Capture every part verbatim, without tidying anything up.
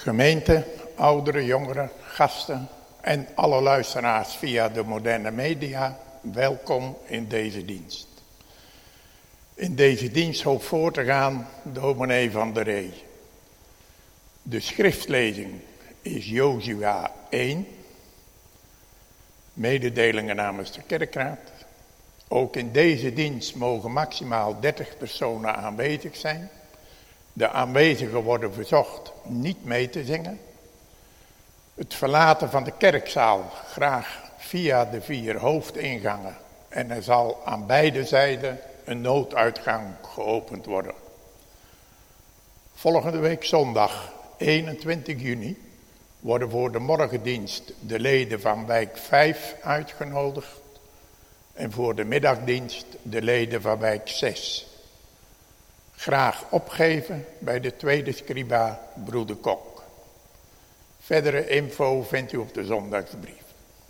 Gemeente, ouderen, jongeren, gasten en alle luisteraars via de moderne media, welkom in deze dienst. In deze dienst hoopt voor te gaan dominee Van der Ree. De schriftlezing is Jozua één, mededelingen namens de kerkraad. Ook in deze dienst mogen maximaal dertig personen aanwezig zijn. De aanwezigen worden verzocht niet mee te zingen. Het verlaten van de kerkzaal graag via de vier hoofdingangen. En er zal aan beide zijden een nooduitgang geopend worden. Volgende week zondag eenentwintig juni worden voor de morgendienst de leden van wijk vijf uitgenodigd. En voor de middagdienst de leden van wijk zes. Graag opgeven bij de tweede scriba broeder Kok. Verdere info vindt u op de zondagsbrief.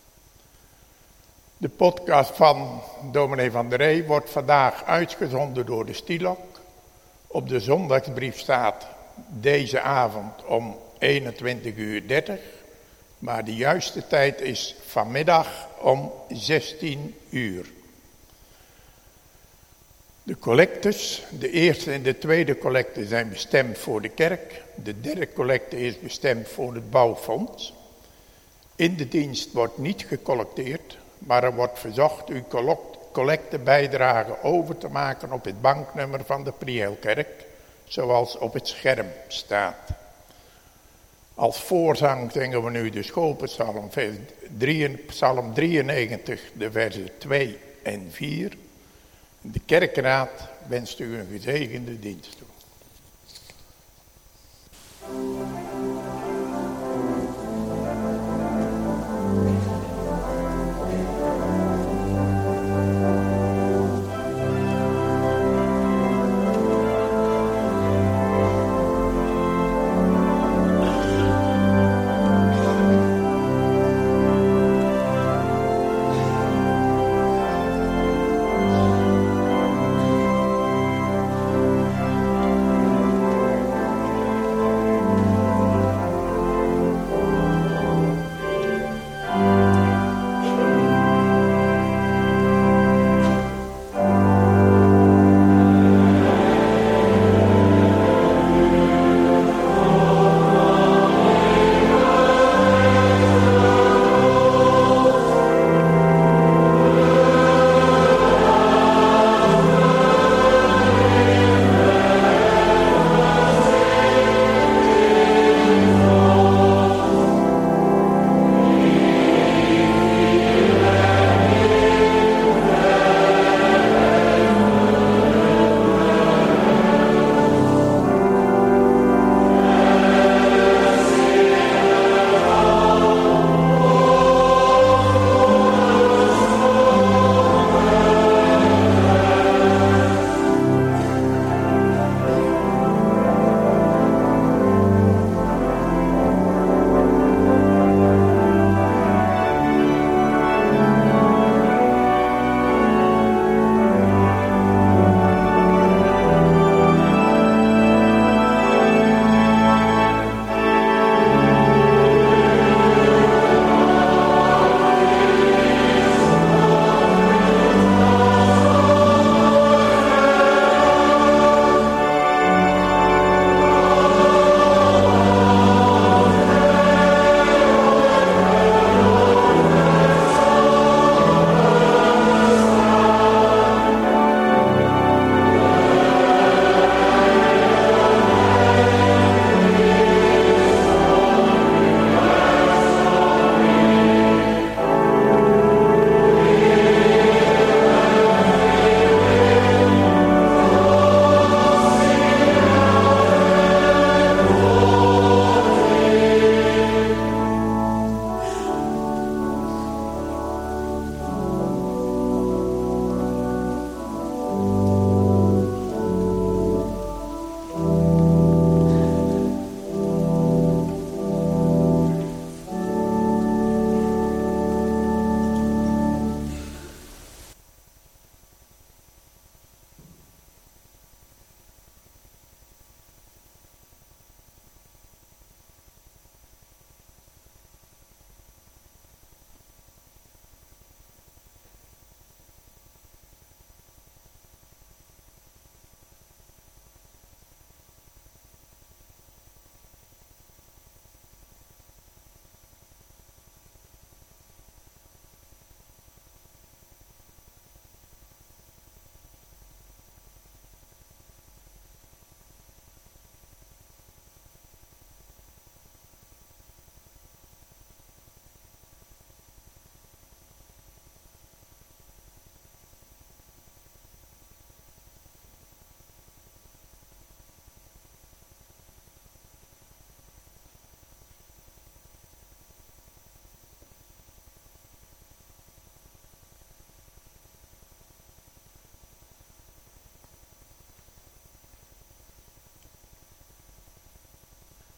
De podcast van dominee Van der Ree wordt vandaag uitgezonden door de Stilok. Op de zondagsbrief staat deze avond om eenentwintig uur dertig. Maar de juiste tijd is vanmiddag om zestien uur. De collectes, de eerste en de tweede collecte zijn bestemd voor de kerk. De derde collecte is bestemd voor het bouwfonds. In de dienst wordt niet gecollecteerd, maar er wordt verzocht uw collectebijdrage over te maken op het banknummer van de Priëlkerk, zoals op het scherm staat. Als voorzang zingen we nu de schoolpsalm, psalm drieënnegentig, de versen twee en vier. De kerkraad wenst u een gezegende dienst toe.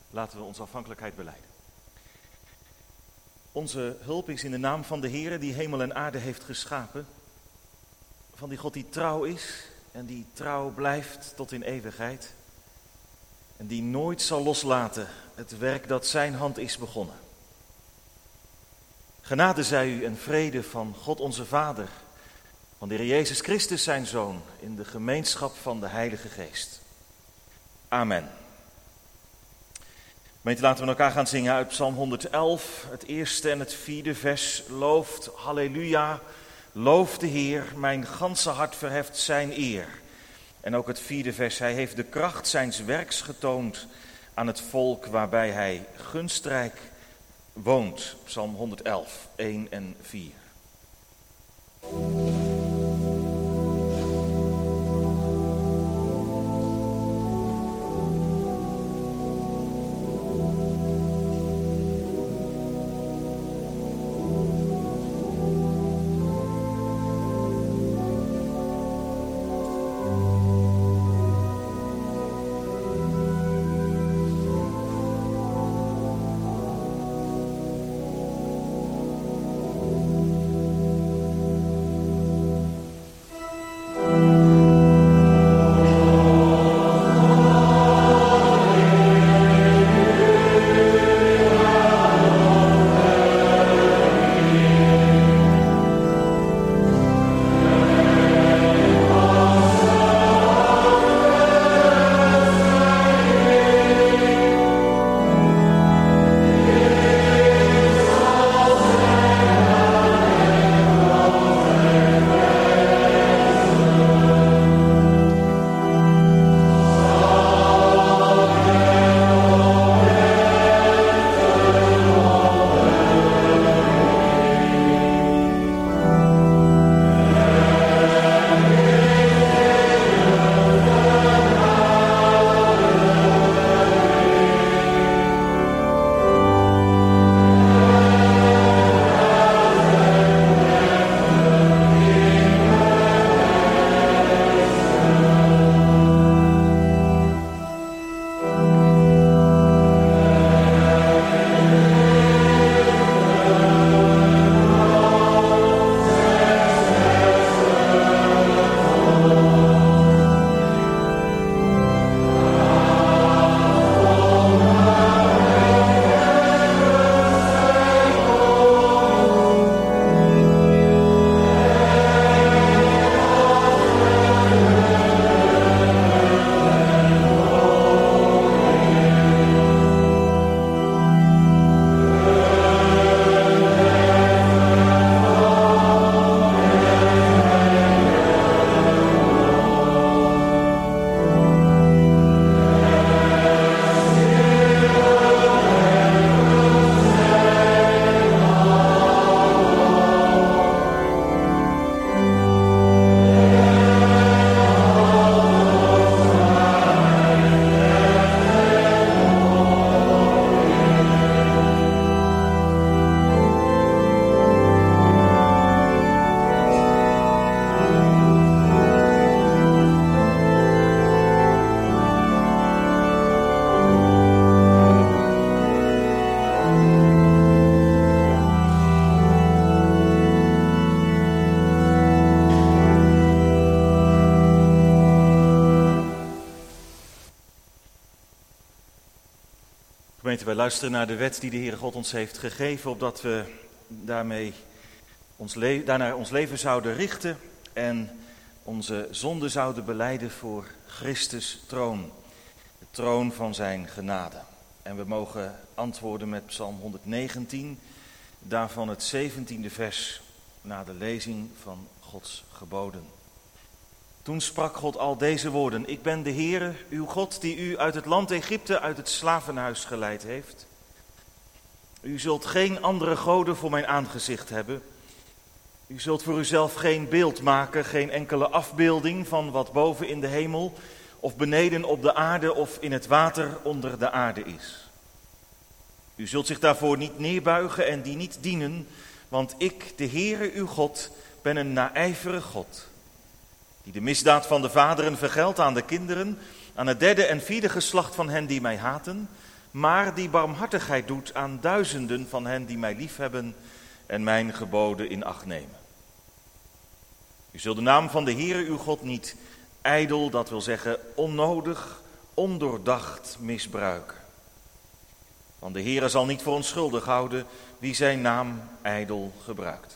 Laten we onze afhankelijkheid belijden. Onze hulp is in de naam van de Heere die hemel en aarde heeft geschapen. Van die God die trouw is en die trouw blijft tot in eeuwigheid. En die nooit zal loslaten het werk dat zijn hand is begonnen. Genade zij u en vrede van God onze Vader, van de Heer Jezus Christus zijn Zoon, in de gemeenschap van de Heilige Geest. Amen. Gemeente, laten we elkaar gaan zingen uit Psalm honderd-elf, het eerste en het vierde vers. Looft, halleluja, loof de Heer, mijn ganse hart verheft zijn eer. En ook het vierde vers, hij heeft de kracht zijns werks getoond aan het volk waarbij hij gunstrijk woont. Psalm honderd-elf, één en vier. Gemeente, wij luisteren naar de wet die de Heere God ons heeft gegeven, opdat we daarmee ons le- daarnaar ons leven zouden richten en onze zonde zouden belijden voor Christus' troon, de troon van zijn genade. En we mogen antwoorden met Psalm honderdnegentien, daarvan het zeventiende vers, na de lezing van Gods geboden. Toen sprak God al deze woorden: Ik ben de Heere, uw God, die u uit het land Egypte, uit het slavenhuis geleid heeft. U zult geen andere goden voor mijn aangezicht hebben. U zult voor uzelf geen beeld maken, geen enkele afbeelding van wat boven in de hemel, of beneden op de aarde, of in het water onder de aarde is. U zult zich daarvoor niet neerbuigen en die niet dienen, want ik, de Heere, uw God, ben een naijverig God, die de misdaad van de vaderen vergeldt aan de kinderen, aan het derde en vierde geslacht van hen die mij haten, maar die barmhartigheid doet aan duizenden van hen die mij liefhebben en mijn geboden in acht nemen. U zult de naam van de Heere uw God niet ijdel, dat wil zeggen onnodig, ondoordacht misbruiken. Want de Heere zal niet voor onschuldig houden wie zijn naam ijdel gebruikt.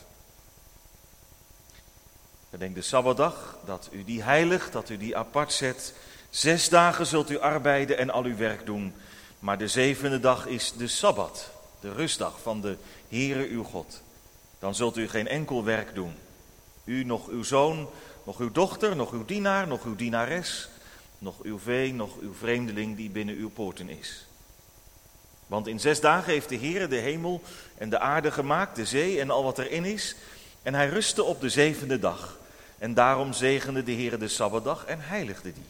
Gedenk de Sabbatdag, dat u die heiligt, dat u die apart zet. Zes dagen zult u arbeiden en al uw werk doen. Maar de zevende dag is de Sabbat, de rustdag van de Heere uw God. Dan zult u geen enkel werk doen. U, nog uw zoon, nog uw dochter, nog uw dienaar, nog uw dienares, nog uw vee, nog uw vreemdeling die binnen uw poorten is. Want in zes dagen heeft de Heere de hemel en de aarde gemaakt, de zee en al wat erin is. En hij rustte op de zevende dag. En daarom zegende de Heere de Sabbatdag en heiligde die.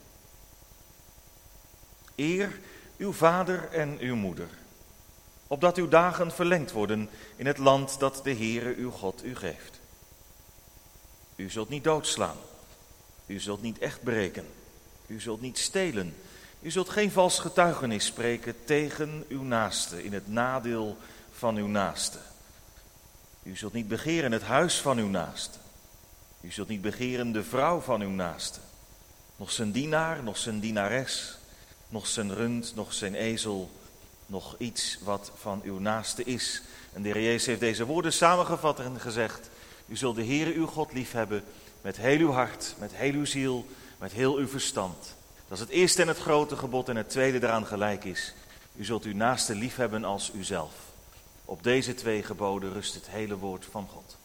Eer uw vader en uw moeder, opdat uw dagen verlengd worden in het land dat de Heere uw God u geeft. U zult niet doodslaan, u zult niet echt breken, u zult niet stelen, u zult geen vals getuigenis spreken tegen uw naaste in het nadeel van uw naaste. U zult niet begeren het huis van uw naaste. U zult niet begeren de vrouw van uw naaste. Nog zijn dienaar, nog zijn dienares, nog zijn rund, nog zijn ezel, nog iets wat van uw naaste is. En de Heer Jezus heeft deze woorden samengevat en gezegd: u zult de Heere uw God liefhebben met heel uw hart, met heel uw ziel, met heel uw verstand. Dat is het eerste en het grote gebod en het tweede daaraan gelijk is. U zult uw naaste liefhebben als uzelf. Op deze twee geboden rust het hele woord van God.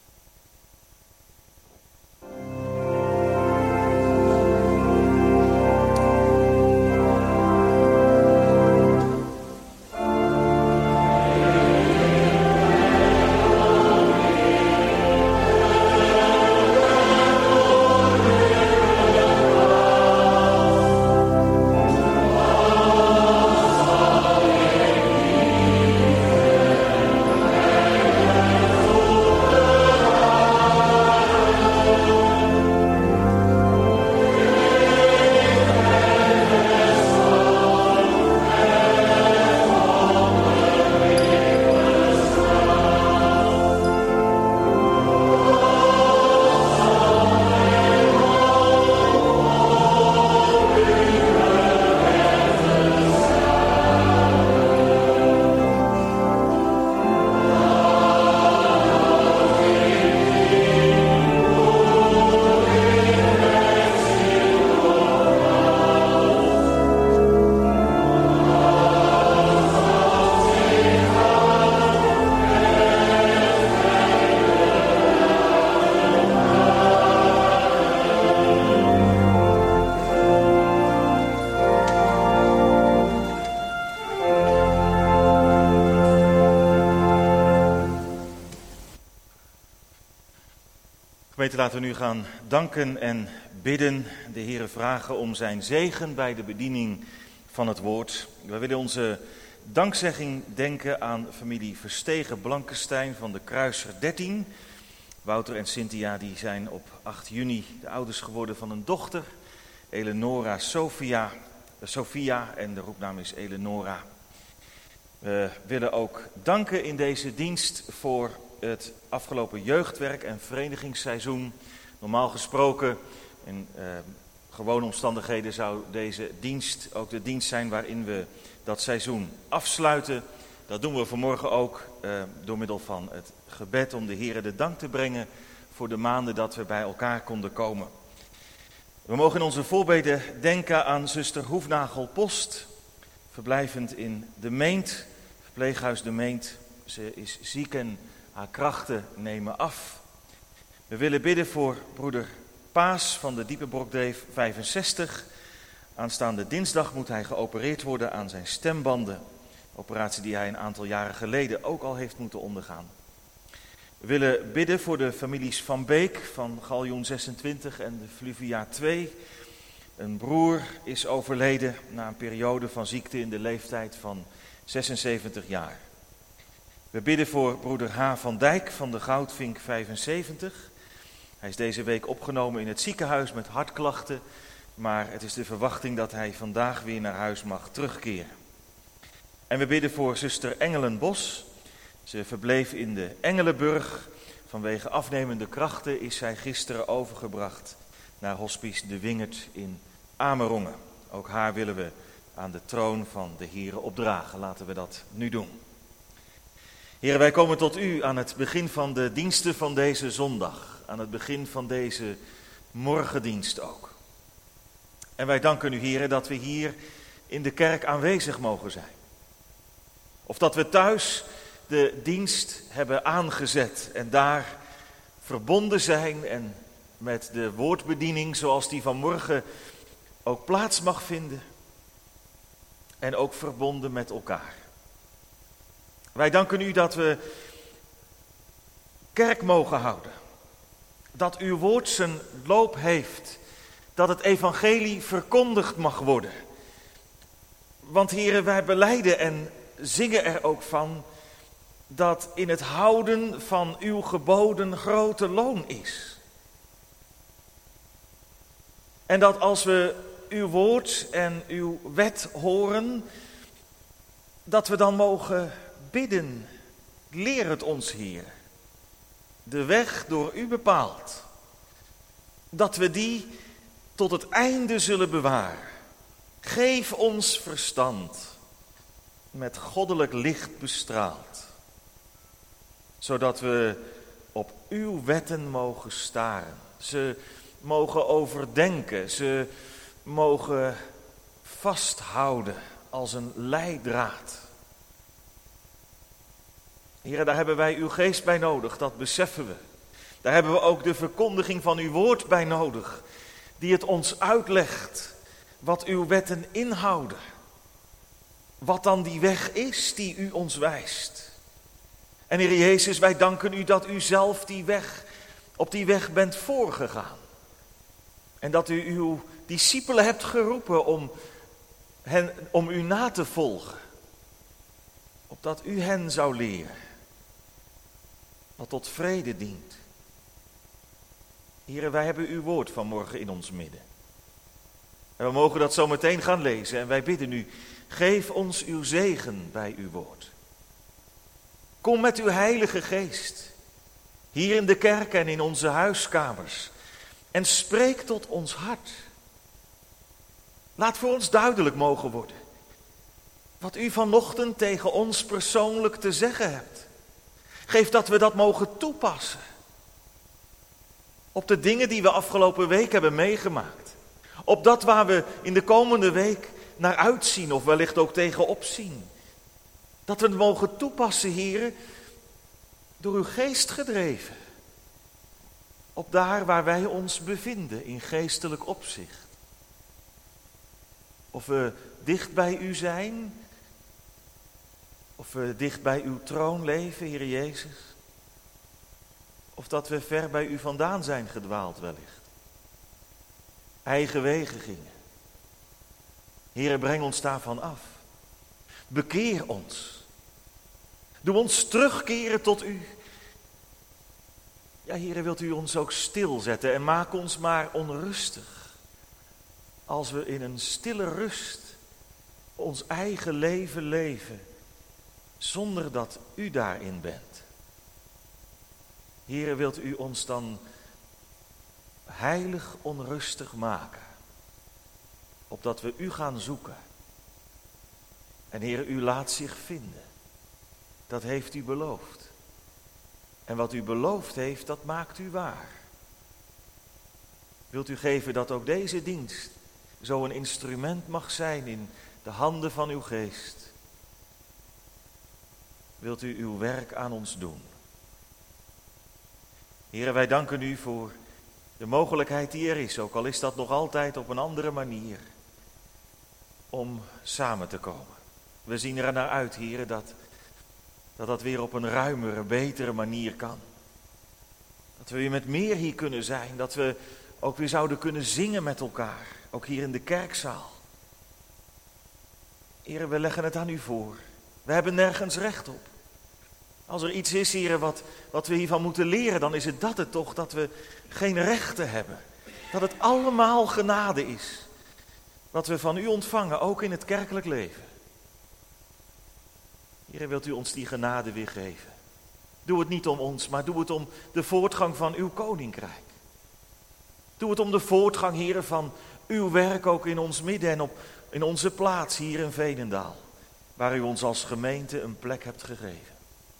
Gemeente, laten we nu gaan danken en bidden. De Heere vragen om zijn zegen bij de bediening van het woord. We willen onze dankzegging denken aan familie Verstegen-Blankenstein van de Kruiser dertien. Wouter en Cynthia die zijn op acht juni de ouders geworden van een dochter, Eleonora Sophia, Sophia en de roepnaam is Eleonora. We willen ook danken in deze dienst voor het afgelopen jeugdwerk en verenigingsseizoen. Normaal gesproken, in uh, gewone omstandigheden zou deze dienst ook de dienst zijn waarin we dat seizoen afsluiten. Dat doen we vanmorgen ook uh, door middel van het gebed om de Heere de dank te brengen voor de maanden dat we bij elkaar konden komen. We mogen in onze voorbeden denken aan zuster Hoefnagel-Post, verblijvend in De Meent, verpleeghuis De Meent. Ze is ziek en haar krachten nemen af. We willen bidden voor broeder Paas van de Diepenbrokdreef vijfenzestig. Aanstaande dinsdag moet hij geopereerd worden aan zijn stembanden. Operatie die hij een aantal jaren geleden ook al heeft moeten ondergaan. We willen bidden voor de families Van Beek van Galjoen zesentwintig en de Fluvia twee. Een broer is overleden na een periode van ziekte in de leeftijd van zesenzeventig jaar. We bidden voor broeder H. van Dijk van de Goudvink vijfenzeventig. Hij is deze week opgenomen in het ziekenhuis met hartklachten, maar het is de verwachting dat hij vandaag weer naar huis mag terugkeren. En we bidden voor zuster Engelenbos. Ze verbleef in de Engelenburg. Vanwege afnemende krachten is zij gisteren overgebracht naar Hospice de Wingert in Amerongen. Ook haar willen we aan de troon van de Here opdragen. Laten we dat nu doen. Heren, wij komen tot u aan het begin van de diensten van deze zondag. Aan het begin van deze morgendienst ook. En wij danken u, heren, dat we hier in de kerk aanwezig mogen zijn. Of dat we thuis de dienst hebben aangezet en daar verbonden zijn en met de woordbediening zoals die vanmorgen ook plaats mag vinden. En ook verbonden met elkaar. Wij danken u dat we kerk mogen houden. Dat uw woord zijn loop heeft. Dat het evangelie verkondigd mag worden. Want heren, wij belijden en zingen er ook van dat in het houden van uw geboden grote loon is. En dat als we uw woord en uw wet horen, dat we dan mogen bidden, leer het ons, Heer. De weg door u bepaald. Dat we die tot het einde zullen bewaren. Geef ons verstand, met goddelijk licht bestraald. Zodat we op uw wetten mogen staren. Ze mogen overdenken, ze mogen vasthouden als een leidraad. Heren, daar hebben wij uw geest bij nodig, dat beseffen we. Daar hebben we ook de verkondiging van uw woord bij nodig, die het ons uitlegt wat uw wetten inhouden. Wat dan die weg is die u ons wijst. En Heer Jezus, wij danken u dat u zelf die weg, op die weg bent voorgegaan. En dat u uw discipelen hebt geroepen om, hen, om u na te volgen. Opdat u hen zou leren. Wat tot vrede dient. Heren, wij hebben uw woord vanmorgen in ons midden. En we mogen dat zo meteen gaan lezen. En wij bidden u, geef ons uw zegen bij uw woord. Kom met uw heilige geest. Hier in de kerk en in onze huiskamers. En spreek tot ons hart. Laat voor ons duidelijk mogen worden. Wat u vanochtend tegen ons persoonlijk te zeggen hebt. Geef dat we dat mogen toepassen. Op de dingen die we afgelopen week hebben meegemaakt. Op dat waar we in de komende week naar uitzien of wellicht ook tegenop zien. Dat we het mogen toepassen, heren, door uw geest gedreven. Op daar waar wij ons bevinden in geestelijk opzicht. Of we dicht bij u zijn, of we dicht bij uw troon leven, Heer Jezus. Of dat we ver bij u vandaan zijn gedwaald wellicht. Eigen wegen gingen. Heere, breng ons daarvan af. Bekeer ons. Doe ons terugkeren tot u. Ja, Heere, wilt u ons ook stilzetten en maak ons maar onrustig. Als we in een stille rust ons eigen leven leven, zonder dat u daarin bent. Heere, wilt u ons dan heilig onrustig maken, opdat we u gaan zoeken. En Heere, u laat zich vinden. Dat heeft u beloofd. En wat u beloofd heeft, dat maakt u waar. Wilt u geven dat ook deze dienst zo een instrument mag zijn in de handen van uw geest. Wilt u uw werk aan ons doen. Heere, wij danken u voor de mogelijkheid die er is, ook al is dat nog altijd op een andere manier, om samen te komen. We zien er naar uit, Heere, dat, dat dat weer op een ruimere, betere manier kan. Dat we weer met meer hier kunnen zijn, dat we ook weer zouden kunnen zingen met elkaar, ook hier in de kerkzaal. Heere, we leggen het aan u voor. We hebben nergens recht op. Als er iets is, Heere, wat, wat we hiervan moeten leren, dan is het dat het toch, dat we geen rechten hebben. Dat het allemaal genade is. Wat we van u ontvangen, ook in het kerkelijk leven. Heere, wilt u ons die genade weer geven? Doe het niet om ons, maar doe het om de voortgang van uw koninkrijk. Doe het om de voortgang, Heere, van uw werk ook in ons midden en op, in onze plaats hier in Veenendaal, waar u ons als gemeente een plek hebt gegeven.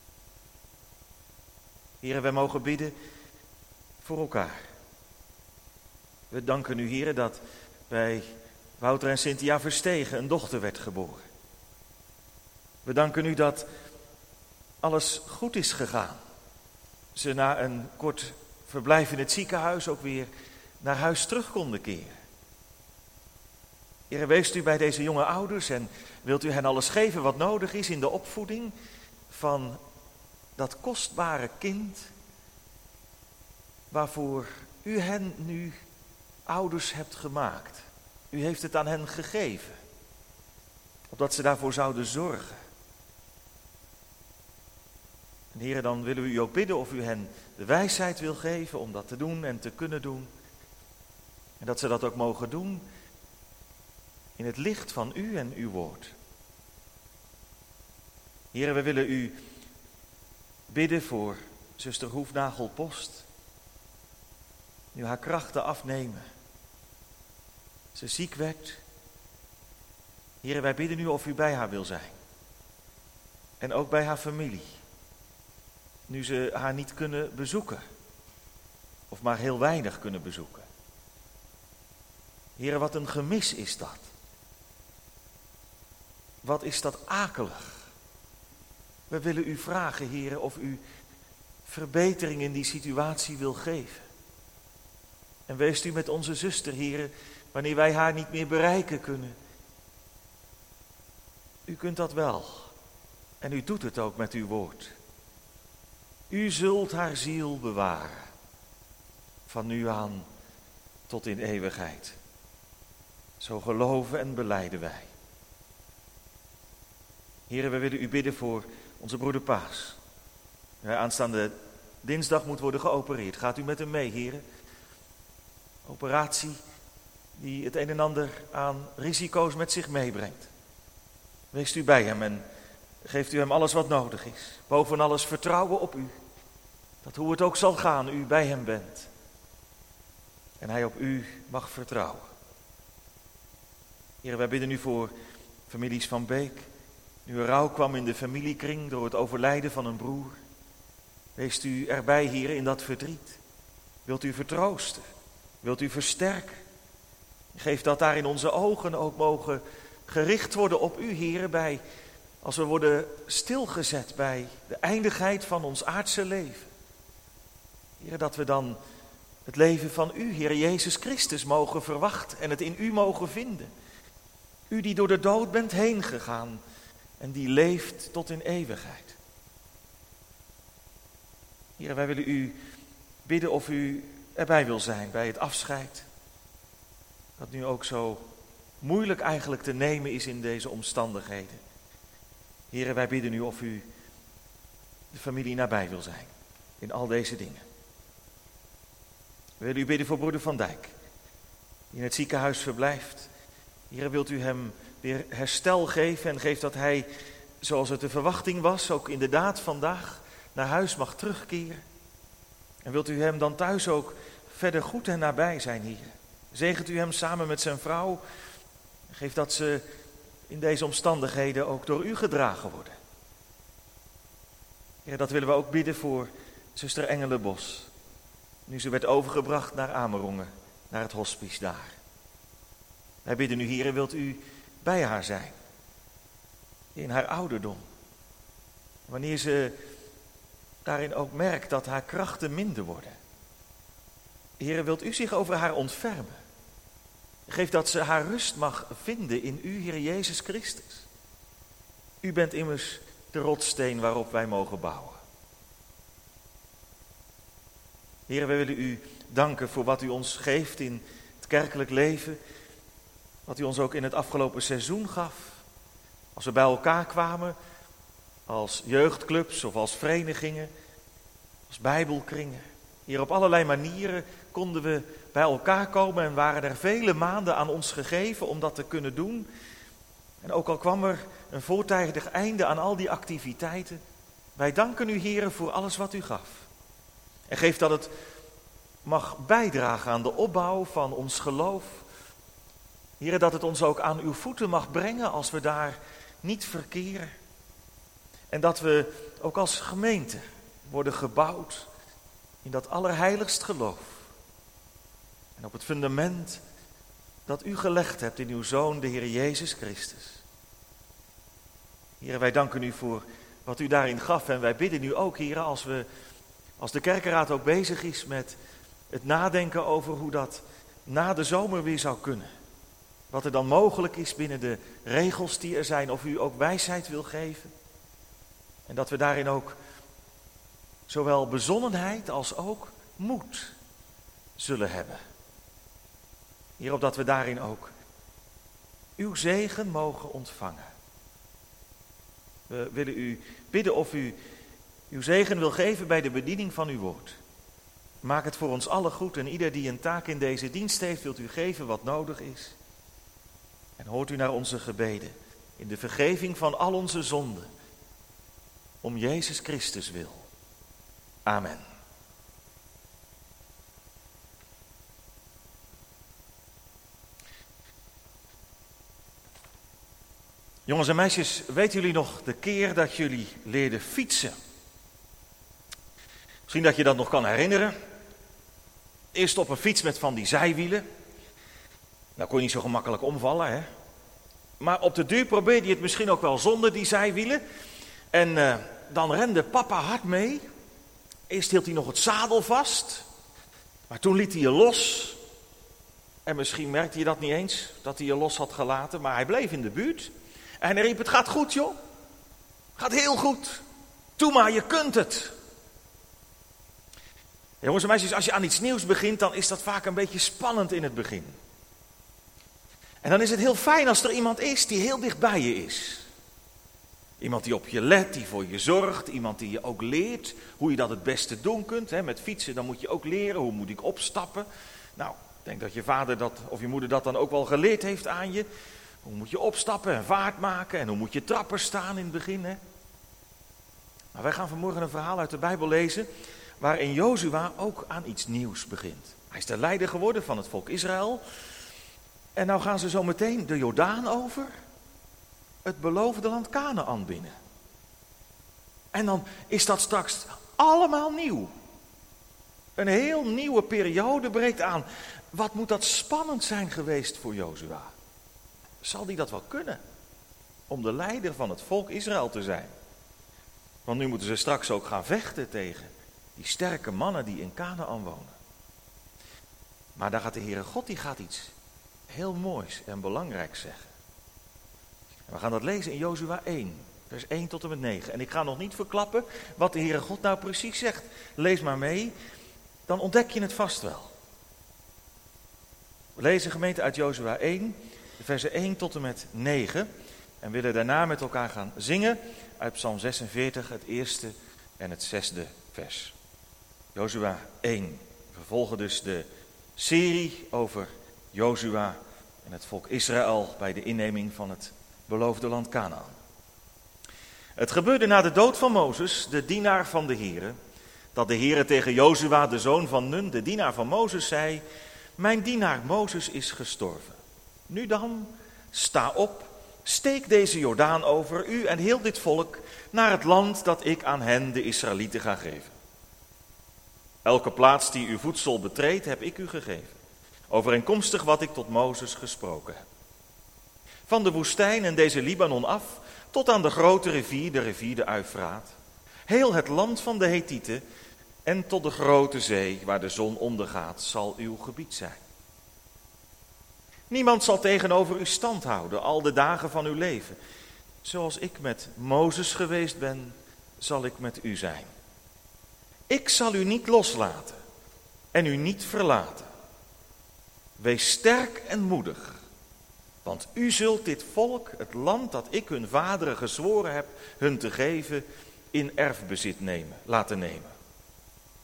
Heere, wij mogen bidden voor elkaar. We danken u, Heere, dat bij Wouter en Cynthia Verstegen een dochter werd geboren. We danken u dat alles goed is gegaan. Ze na een kort verblijf in het ziekenhuis ook weer naar huis terug konden keren. Heere, wees u bij deze jonge ouders en wilt u hen alles geven wat nodig is in de opvoeding van dat kostbare kind waarvoor u hen nu ouders hebt gemaakt. U heeft het aan hen gegeven, opdat ze daarvoor zouden zorgen. En Heere, dan willen we u ook bidden of u hen de wijsheid wil geven om dat te doen en te kunnen doen. En dat ze dat ook mogen doen in het licht van u en uw woord. Heere, we willen u bidden voor zuster Hoefnagel-Post. Nu haar krachten afnemen. Ze ziek werd. Heere, wij bidden u of u bij haar wil zijn. En ook bij haar familie. Nu ze haar niet kunnen bezoeken. Of maar heel weinig kunnen bezoeken. Heere, wat een gemis is dat. Wat is dat akelig. We willen u vragen, Heere, of u verbetering in die situatie wil geven. En wees u met onze zuster, Heere, wanneer wij haar niet meer bereiken kunnen. U kunt dat wel. En u doet het ook met uw woord. U zult haar ziel bewaren. Van nu aan tot in eeuwigheid. Zo geloven en belijden wij. Heere, we willen u bidden voor onze broeder Paas. Hij aanstaande dinsdag moet worden geopereerd. Gaat u met hem mee, Heere? Operatie die het een en ander aan risico's met zich meebrengt. Wees u bij hem en geeft u hem alles wat nodig is. Boven alles vertrouwen op u. Dat hoe het ook zal gaan, u bij hem bent. En hij op u mag vertrouwen. Heere, wij bidden u voor families van Beek. Nu er rouw kwam in de familiekring door het overlijden van een broer. Wees u erbij, Heere, in dat verdriet. Wilt u vertroosten? Wilt u versterken? Geef dat daar in onze ogen ook mogen gericht worden op u, Heere, bij, als we worden stilgezet bij de eindigheid van ons aardse leven. Heere, dat we dan het leven van u, Heere Jezus Christus, mogen verwachten en het in u mogen vinden. U die door de dood bent heen gegaan en die leeft tot in eeuwigheid. Heere, wij willen u bidden of u erbij wil zijn bij het afscheid. Dat nu ook zo moeilijk eigenlijk te nemen is in deze omstandigheden. Heere, wij bidden u of u de familie nabij wil zijn in al deze dingen. We willen u bidden voor broeder Van Dijk, die in het ziekenhuis verblijft. Heere, wilt u hem weer herstel geven en geeft dat hij, zoals het de verwachting was, ook inderdaad vandaag naar huis mag terugkeren. En wilt u hem dan thuis ook verder goed en nabij zijn, Heer. Zegent u hem samen met zijn vrouw. Geef dat ze in deze omstandigheden ook door u gedragen worden. Heer, dat willen we ook bidden voor zuster Engelenbos. Nu ze werd overgebracht naar Amerongen, naar het hospice daar. Wij bidden u, Heer, wilt u bij haar zijn. In haar ouderdom. Wanneer ze daarin ook merkt dat haar krachten minder worden. Heer, wilt u zich over haar ontfermen. Geef dat ze haar rust mag vinden in u, Heer Jezus Christus. U bent immers de rotssteen waarop wij mogen bouwen. Heer, wij willen u danken voor wat u ons geeft in het kerkelijk leven. Wat u ons ook in het afgelopen seizoen gaf. Als we bij elkaar kwamen, als jeugdclubs of als verenigingen, als bijbelkringen. Hier op allerlei manieren konden we bij elkaar komen en waren er vele maanden aan ons gegeven om dat te kunnen doen. En ook al kwam er een voortijdig einde aan al die activiteiten, wij danken u, Heere, voor alles wat u gaf. En geef dat het mag bijdragen aan de opbouw van ons geloof. Heere, dat het ons ook aan uw voeten mag brengen als we daar niet verkeren. En dat we ook als gemeente worden gebouwd in dat allerheiligst geloof. En op het fundament dat u gelegd hebt in uw Zoon, de Heer Jezus Christus. Heere, wij danken u voor wat u daarin gaf. En wij bidden u ook, Heere, als, we, als de kerkenraad ook bezig is met het nadenken over hoe dat na de zomer weer zou kunnen. Wat er dan mogelijk is binnen de regels die er zijn, of u ook wijsheid wil geven. En dat we daarin ook zowel bezonnenheid als ook moed zullen hebben. Heer, opdat we daarin ook uw zegen mogen ontvangen. We willen u bidden of u uw zegen wil geven bij de bediening van uw woord. Maak het voor ons allen goed en ieder die een taak in deze dienst heeft, wilt u geven wat nodig is. En hoort u naar onze gebeden in de vergeving van al onze zonden. Om Jezus Christus wil. Amen. Jongens en meisjes, weten jullie nog de keer dat jullie leerden fietsen? Misschien dat je dat nog kan herinneren. Eerst op een fiets met van die zijwielen. Nou kon je niet zo gemakkelijk omvallen, hè. Maar op de duur probeerde je het misschien ook wel zonder die zijwielen. En uh, dan rende papa hard mee. Eerst hield hij nog het zadel vast. Maar toen liet hij je los. En misschien merkte je dat niet eens, dat hij je los had gelaten. Maar hij bleef in de buurt. En hij riep, het gaat goed joh. Gaat heel goed. Doe maar, je kunt het. Jongens en meisjes, als je aan iets nieuws begint, dan is dat vaak een beetje spannend in het begin. En dan is het heel fijn als er iemand is die heel dicht bij je is. Iemand die op je let, die voor je zorgt. Iemand die je ook leert hoe je dat het beste doen kunt. Hè, met fietsen, dan moet je ook leren, hoe moet ik opstappen. Nou, ik denk dat je vader dat, of je moeder dat dan ook wel geleerd heeft aan je. Hoe moet je opstappen en vaart maken en hoe moet je trapper staan in het begin. Hè? Maar wij gaan vanmorgen een verhaal uit de Bijbel lezen waarin Jozua ook aan iets nieuws begint. Hij is de leider geworden van het volk Israël. En nou gaan ze zo meteen de Jordaan over, het beloofde land Kanaan binnen. En dan is dat straks allemaal nieuw. Een heel nieuwe periode breekt aan. Wat moet dat spannend zijn geweest voor Jozua? Zal die dat wel kunnen? Om de leider van het volk Israël te zijn. Want nu moeten ze straks ook gaan vechten tegen die sterke mannen die in Kanaan wonen. Maar daar gaat de Heere God, die gaat iets heel moois en belangrijks zeggen. En we gaan dat lezen in Jozua één, vers één tot en met negen. En ik ga nog niet verklappen wat de Heere God nou precies zegt. Lees maar mee, dan ontdek je het vast wel. We lezen gemeente uit Jozua één, versen één tot en met negen. En willen daarna met elkaar gaan zingen uit Psalm zesenveertig, het eerste en het zesde vers. Jozua één. We vervolgen dus de serie over Jozua en het volk Israël bij de inneming van het beloofde land Kanaan. Het gebeurde na de dood van Mozes, de dienaar van de Heere, dat de Heere tegen Jozua, de zoon van Nun, de dienaar van Mozes, zei: mijn dienaar Mozes is gestorven. Nu dan, sta op, steek deze Jordaan over, u en heel dit volk, naar het land dat ik aan hen, de Israëlieten, ga geven. Elke plaats die uw voedsel betreedt, heb ik u gegeven, overeenkomstig wat ik tot Mozes gesproken heb. Van de woestijn en deze Libanon af, tot aan de grote rivier, de rivier de Uifraat, heel het land van de Hethieten en tot de grote zee, waar de zon ondergaat, zal uw gebied zijn. Niemand zal tegenover u stand houden, al de dagen van uw leven. Zoals ik met Mozes geweest ben, zal ik met u zijn. Ik zal u niet loslaten en u niet verlaten. Wees sterk en moedig, want u zult dit volk, het land dat ik hun vaderen gezworen heb, hun te geven, in erfbezit nemen, laten nemen.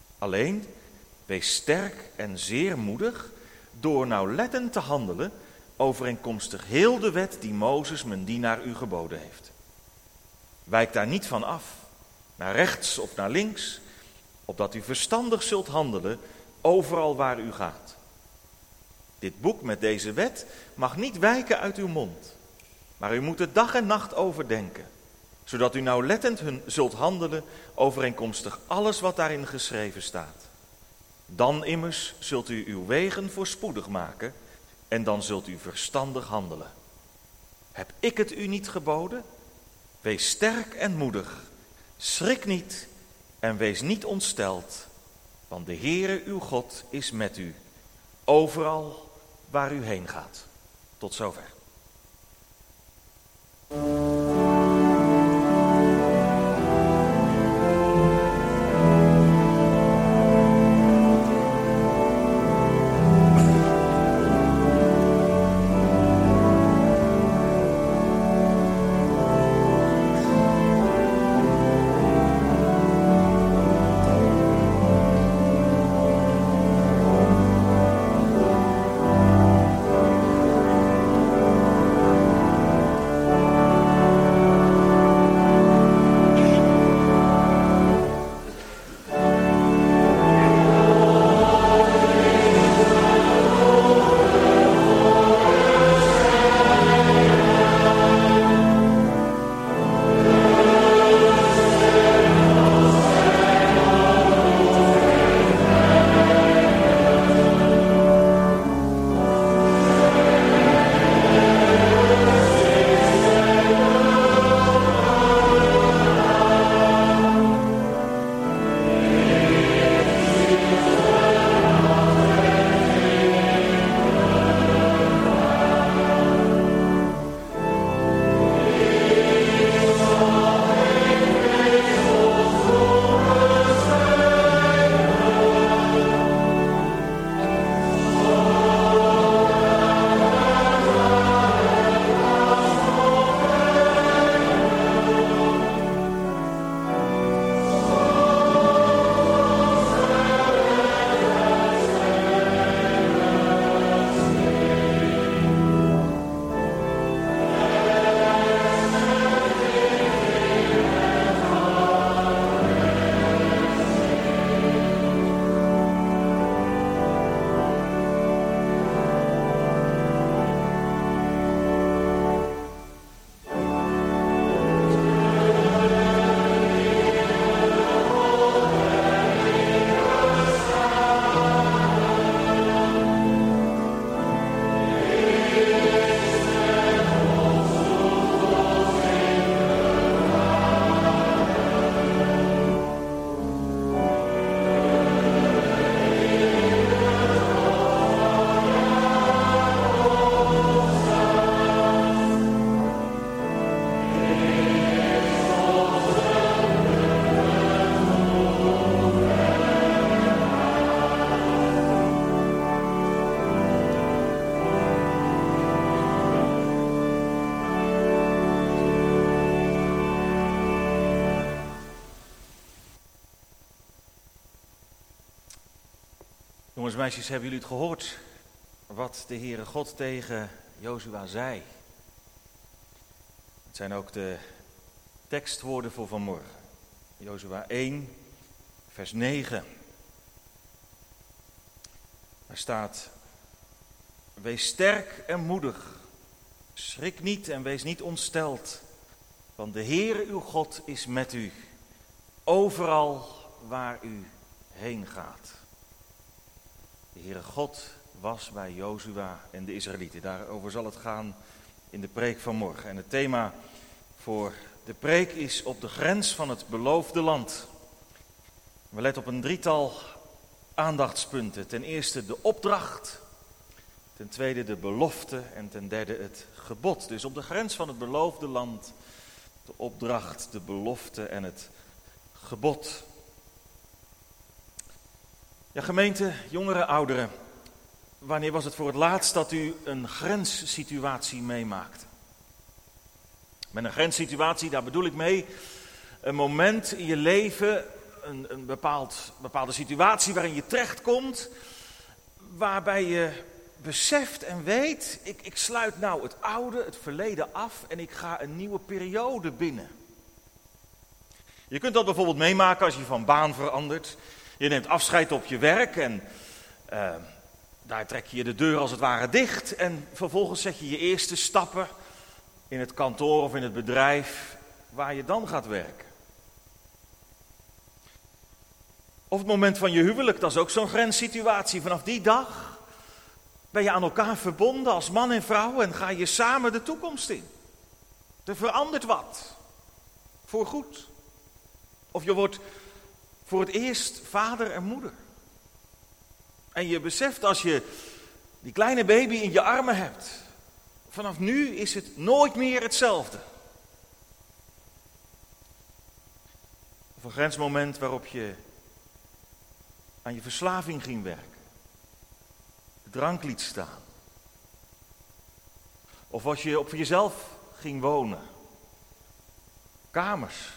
Alleen, wees sterk en zeer moedig door nauwlettend te handelen overeenkomstig heel de wet die Mozes, mijn dienaar, u geboden heeft. Wijk daar niet van af, naar rechts of naar links, opdat u verstandig zult handelen overal waar u gaat. Dit boek met deze wet mag niet wijken uit uw mond, maar u moet het dag en nacht overdenken, zodat u nauwlettend hun zult handelen overeenkomstig alles wat daarin geschreven staat. Dan immers zult u uw wegen voorspoedig maken en dan zult u verstandig handelen. Heb ik het u niet geboden? Wees sterk en moedig, schrik niet en wees niet ontsteld, want de Heere uw God is met u, overal waar u heen gaat. Tot zover. Jongens en meisjes, hebben jullie het gehoord wat de Heere God tegen Jozua zei? Het zijn ook de tekstwoorden voor vanmorgen. Jozua één, vers negen. Daar staat: wees sterk en moedig, schrik niet en wees niet ontsteld, want de Heere uw God is met u, overal waar u heen gaat. De Heere God was bij Jozua en de Israëlieten. Daarover zal het gaan in de preek van morgen. En het thema voor de preek is op de grens van het beloofde land. We letten op een drietal aandachtspunten. Ten eerste de opdracht, ten tweede de belofte en ten derde het gebod. Dus op de grens van het beloofde land, de opdracht, de belofte en het gebod. Ja, gemeente, jongeren, ouderen, wanneer was het voor het laatst dat u een grenssituatie meemaakte? Met een grenssituatie, daar bedoel ik mee een moment in je leven, een, een bepaald, bepaalde situatie waarin je terechtkomt, waarbij je beseft en weet, ik, ik sluit nou het oude, het verleden af en ik ga een nieuwe periode binnen. Je kunt dat bijvoorbeeld meemaken als je van baan verandert. Je neemt afscheid op je werk en uh, daar trek je de deur als het ware dicht. En vervolgens zet je je eerste stappen in het kantoor of in het bedrijf waar je dan gaat werken. Of het moment van je huwelijk, dat is ook zo'n grenssituatie. Vanaf die dag ben je aan elkaar verbonden als man en vrouw en ga je samen de toekomst in. Er verandert wat. Voor goed. Of je wordt voor het eerst vader en moeder. En je beseft als je die kleine baby in je armen hebt, vanaf nu is het nooit meer hetzelfde. Of een grensmoment waarop je aan je verslaving ging werken. De drank liet staan. Of als je op jezelf ging wonen. Kamers.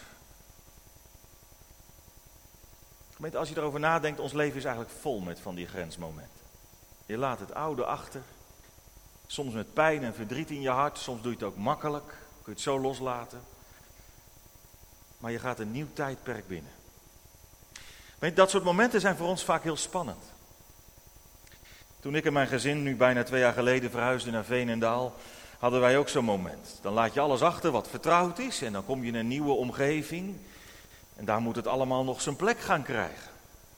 Gemeente, als je erover nadenkt, ons leven is eigenlijk vol met van die grensmomenten. Je laat het oude achter. Soms met pijn en verdriet in je hart. Soms doe je het ook makkelijk. Kun je het zo loslaten. Maar je gaat een nieuw tijdperk binnen. Dat soort momenten zijn voor ons vaak heel spannend. Toen ik en mijn gezin nu bijna twee jaar geleden verhuisden naar Veenendaal, hadden wij ook zo'n moment. Dan laat je alles achter wat vertrouwd is en dan kom je in een nieuwe omgeving. En daar moet het allemaal nog zijn plek gaan krijgen.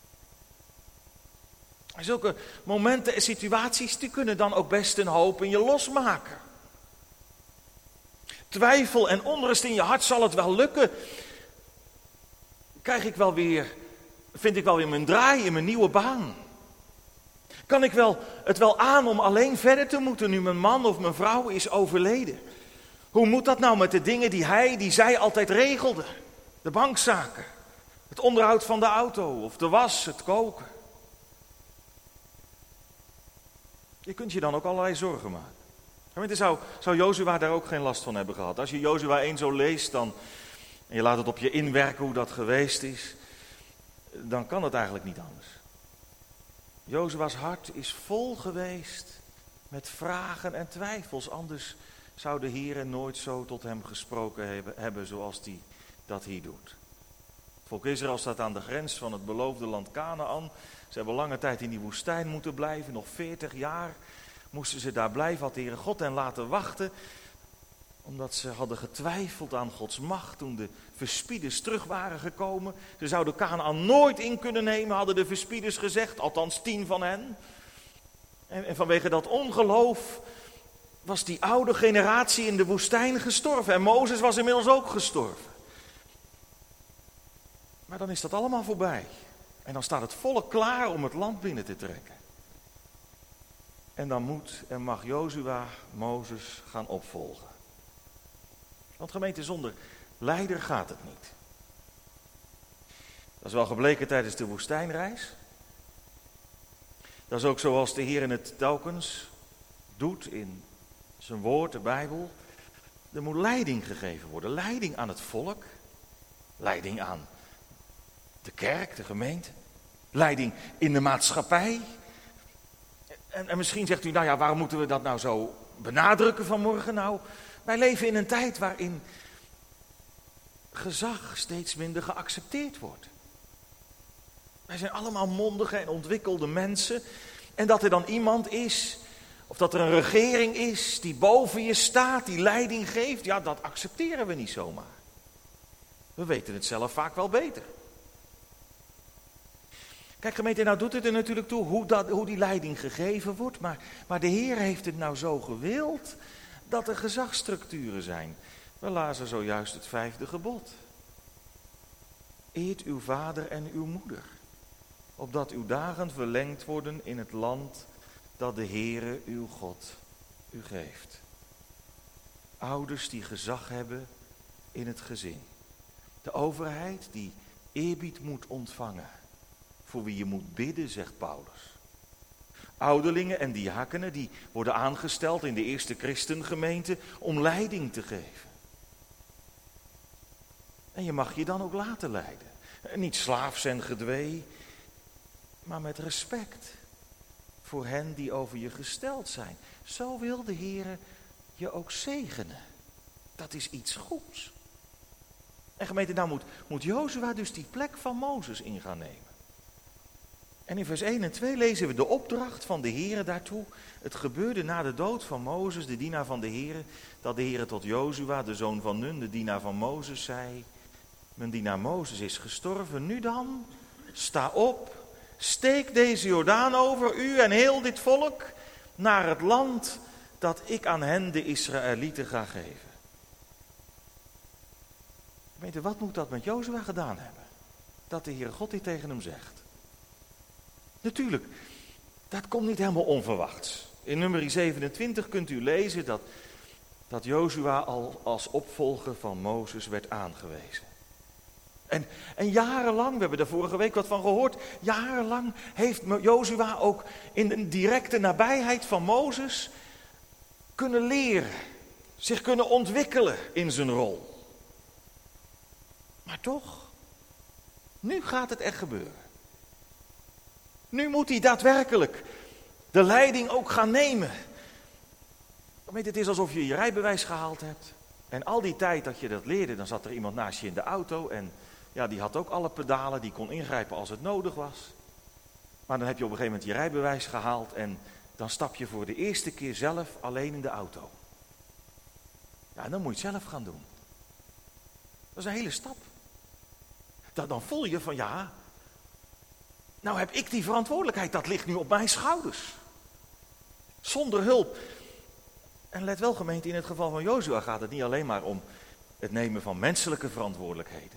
En zulke momenten en situaties, die kunnen dan ook best een hoop in je losmaken. Twijfel en onrust in je hart, zal het wel lukken? Krijg ik wel weer, vind ik wel weer mijn draai in mijn nieuwe baan? Kan ik wel, het wel aan om alleen verder te moeten nu mijn man of mijn vrouw is overleden? Hoe moet dat nou met de dingen die hij, die zij altijd regelde? De bankzaken, het onderhoud van de auto of de was, het koken. Je kunt je dan ook allerlei zorgen maken. Gemeente, zou, zou Jozua daar ook geen last van hebben gehad? Als je Jozua één zo leest dan, en je laat het op je inwerken hoe dat geweest is, dan kan het eigenlijk niet anders. Jozua's hart is vol geweest met vragen en twijfels. Anders zou de Heer nooit zo tot hem gesproken hebben, hebben zoals hij dat hier doet. Het volk Israël staat aan de grens van het beloofde land Kanaän. Ze hebben lange tijd in die woestijn moeten blijven. Nog veertig jaar moesten ze daar blijven. Had de Heer God hen laten wachten. Omdat ze hadden getwijfeld aan Gods macht toen de verspieders terug waren gekomen. Ze zouden Kanaän nooit in kunnen nemen, hadden de verspieders gezegd. Althans tien van hen. En, en vanwege dat ongeloof was die oude generatie in de woestijn gestorven. En Mozes was inmiddels ook gestorven. Maar dan is dat allemaal voorbij. En dan staat het volk klaar om het land binnen te trekken. En dan moet en mag Jozua Mozes gaan opvolgen. Want gemeente, zonder leider gaat het niet. Dat is wel gebleken tijdens de woestijnreis. Dat is ook zoals de Heer het telkens doet in zijn woord, de Bijbel. Er moet leiding gegeven worden. Leiding aan het volk. Leiding aan de kerk, de gemeente. Leiding in de maatschappij. En, en misschien zegt u, nou ja, waarom moeten we dat nou zo benadrukken vanmorgen? Nou, wij leven in een tijd waarin gezag steeds minder geaccepteerd wordt. Wij zijn allemaal mondige en ontwikkelde mensen. En dat er dan iemand is, of dat er een regering is die boven je staat, die leiding geeft, ja, dat accepteren we niet zomaar. We weten het zelf vaak wel beter. Kijk gemeente, nou doet het er natuurlijk toe hoe, dat, hoe die leiding gegeven wordt. Maar, maar de Heer heeft het nou zo gewild dat er gezagsstructuren zijn. We lazen zojuist het vijfde gebod. Eert uw vader en uw moeder, opdat uw dagen verlengd worden in het land dat de Heere uw God u geeft. Ouders die gezag hebben in het gezin. De overheid die eerbied moet ontvangen. Voor wie je moet bidden, zegt Paulus. Ouderlingen en diakenen die worden aangesteld in de eerste christengemeente om leiding te geven. En je mag je dan ook laten leiden. Niet slaafs en gedwee, maar met respect voor hen die over je gesteld zijn. Zo wil de Heere je ook zegenen. Dat is iets goeds. En gemeente, nou moet, moet Jozua dus die plek van Mozes in gaan nemen. En in vers één en twee lezen we de opdracht van de Heere daartoe. Het gebeurde na de dood van Mozes, de dienaar van de Heere, dat de Heere tot Jozua, de zoon van Nun, de dienaar van Mozes, zei: mijn dienaar Mozes is gestorven, nu dan, sta op, steek deze Jordaan over, u en heel dit volk, naar het land dat ik aan hen, de Israëlieten, ga geven. Weet je, wat moet dat met Jozua gedaan hebben? Dat de Heere God dit tegen hem zegt. Natuurlijk, dat komt niet helemaal onverwachts. In nummer zevenentwintig kunt u lezen dat, dat Jozua al als opvolger van Mozes werd aangewezen. En, en jarenlang, we hebben er vorige week wat van gehoord, jarenlang heeft Jozua ook in de directe nabijheid van Mozes kunnen leren, zich kunnen ontwikkelen in zijn rol. Maar toch, nu gaat het echt gebeuren. Nu moet hij daadwerkelijk de leiding ook gaan nemen. Weet, het is alsof je je rijbewijs gehaald hebt. En al die tijd dat je dat leerde, dan zat er iemand naast je in de auto. En ja, die had ook alle pedalen, die kon ingrijpen als het nodig was. Maar dan heb je op een gegeven moment je rijbewijs gehaald. En dan stap je voor de eerste keer zelf alleen in de auto. Ja, dan moet je het zelf gaan doen. Dat is een hele stap. Dan, dan voel je van ja, nou heb ik die verantwoordelijkheid, dat ligt nu op mijn schouders. Zonder hulp. En let wel gemeente, in het geval van Jozua gaat het niet alleen maar om het nemen van menselijke verantwoordelijkheden.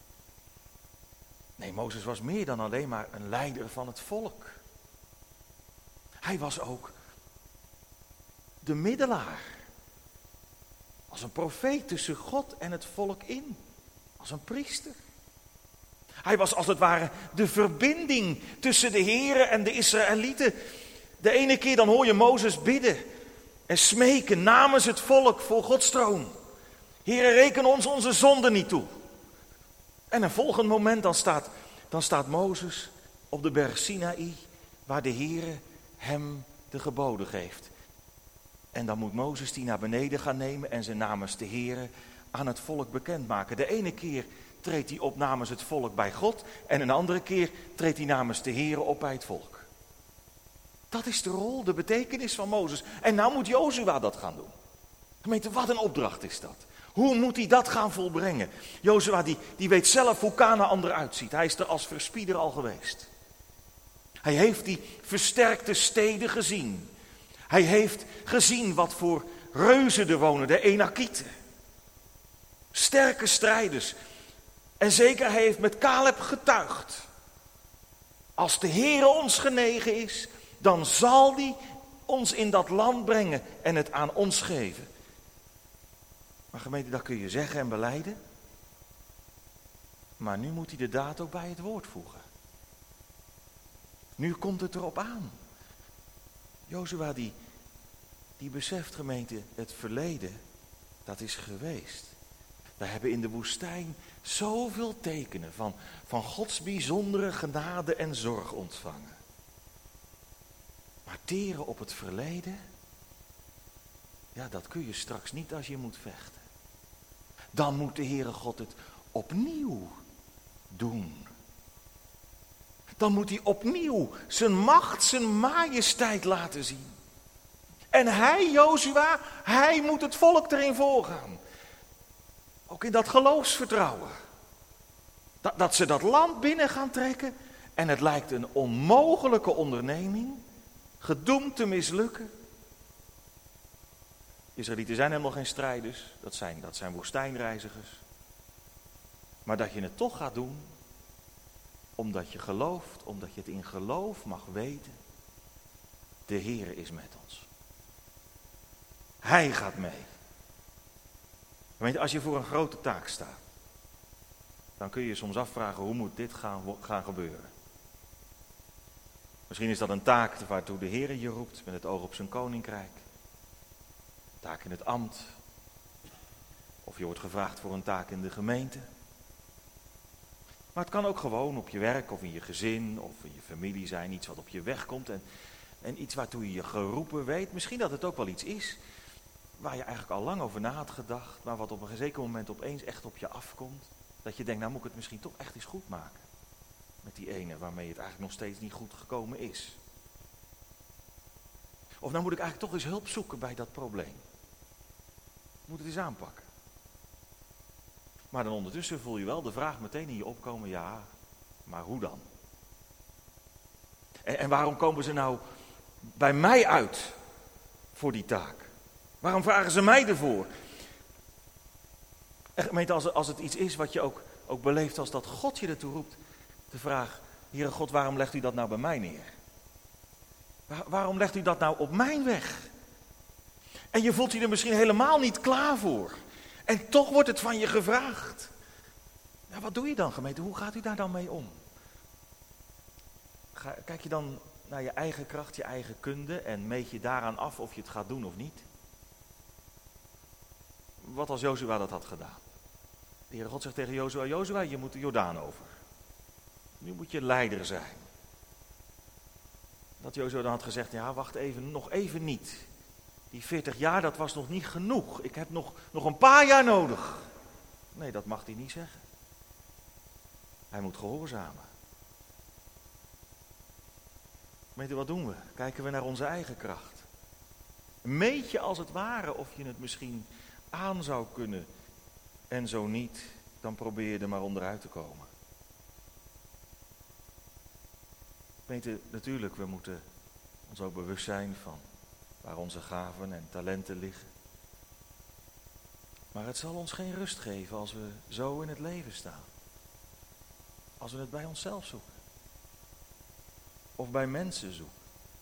Nee, Mozes was meer dan alleen maar een leider van het volk. Hij was ook de middelaar. Als een profeet tussen God en het volk in. Als een priester. Hij was als het ware de verbinding tussen de Here en de Israëlieten. De ene keer dan hoor je Mozes bidden en smeken namens het volk voor Gods troon. Heere, reken ons onze zonden niet toe. En een volgend moment dan staat, dan staat Mozes op de berg Sinaï, waar de Heere hem de geboden geeft. En dan moet Mozes die naar beneden gaan nemen en ze namens de Heere aan het volk bekendmaken. De ene keer treedt hij op namens het volk bij God en een andere keer treedt hij namens de Heere op bij het volk. Dat is de rol, de betekenis van Mozes. En nou moet Jozua dat gaan doen. Gemeente, wat een opdracht is dat. Hoe moet hij dat gaan volbrengen? Jozua die, die weet zelf hoe Kanaan eruit ziet. Hij is er als verspieder al geweest. Hij heeft die versterkte steden gezien. Hij heeft gezien wat voor reuzen er wonen, de Enakieten. Sterke strijders. En zeker hij heeft met Caleb getuigd. Als de Heere ons genegen is, dan zal hij ons in dat land brengen en het aan ons geven. Maar gemeente, dat kun je zeggen en belijden. Maar nu moet hij de daad ook bij het woord voegen. Nu komt het erop aan. Jozua die, die beseft, gemeente, het verleden, dat is geweest. We hebben in de woestijn zoveel tekenen van, van Gods bijzondere genade en zorg ontvangen. Maar teren op het verleden, ja, dat kun je straks niet als je moet vechten. Dan moet de Heere God het opnieuw doen. Dan moet hij opnieuw zijn macht, zijn majesteit laten zien. En hij, Jozua, hij moet het volk erin voorgaan. Ook in dat geloofsvertrouwen. Dat, dat ze dat land binnen gaan trekken. En het lijkt een onmogelijke onderneming. Gedoemd te mislukken. Israëlieten zijn helemaal geen strijders. Dat zijn, dat zijn woestijnreizigers. Maar dat je het toch gaat doen. Omdat je gelooft. Omdat je het in geloof mag weten. De Heere is met ons. Hij gaat mee. Als je voor een grote taak staat. Dan kun je je soms afvragen, hoe moet dit gaan, gaan gebeuren? Misschien is dat een taak waartoe de Heere je roept met het oog op zijn koninkrijk. Een taak in het ambt. Of je wordt gevraagd voor een taak in de gemeente. Maar het kan ook gewoon op je werk of in je gezin of in je familie zijn. Iets wat op je weg komt. En En iets waartoe je je geroepen weet. Misschien dat het ook wel iets is waar je eigenlijk al lang over na had gedacht. Maar wat op een zeker moment opeens echt op je afkomt. Dat je denkt, nou moet ik het misschien toch echt eens goed maken. Met die ene waarmee het eigenlijk nog steeds niet goed gekomen is. Of nou moet ik eigenlijk toch eens hulp zoeken bij dat probleem. Ik moet het eens aanpakken. Maar dan ondertussen voel je wel de vraag meteen in je opkomen, ja, maar hoe dan? En, en waarom komen ze nou bij mij uit voor die taak? Waarom vragen ze mij ervoor? En gemeente, als, als het iets is wat je ook, ook beleeft als dat God je ertoe roept, de vraag, Heere God, waarom legt u dat nou bij mij neer? Waar, waarom legt u dat nou op mijn weg? En je voelt je er misschien helemaal niet klaar voor. En toch wordt het van je gevraagd. Ja, wat doe je dan, gemeente? Hoe gaat u daar dan mee om? Ga, kijk je dan naar je eigen kracht, je eigen kunde en meet je daaraan af of je het gaat doen of niet? Wat als Jozua dat had gedaan? De Heere God zegt tegen Jozua, Jozua, je moet de Jordaan over. Nu moet je leider zijn. Dat Jozua dan had gezegd, ja, wacht even, nog even niet. Die veertig jaar, dat was nog niet genoeg. Ik heb nog, nog een paar jaar nodig. Nee, dat mag hij niet zeggen. Hij moet gehoorzamen. Weet u, wat doen we? Kijken we naar onze eigen kracht. Meet je als het ware of je het misschien aan zou kunnen. En zo niet, dan probeer je er maar onderuit te komen. Weet u, natuurlijk, we moeten ons ook bewust zijn van waar onze gaven en talenten liggen. Maar het zal ons geen rust geven als we zo in het leven staan. Als we het bij onszelf zoeken. Of bij mensen zoeken.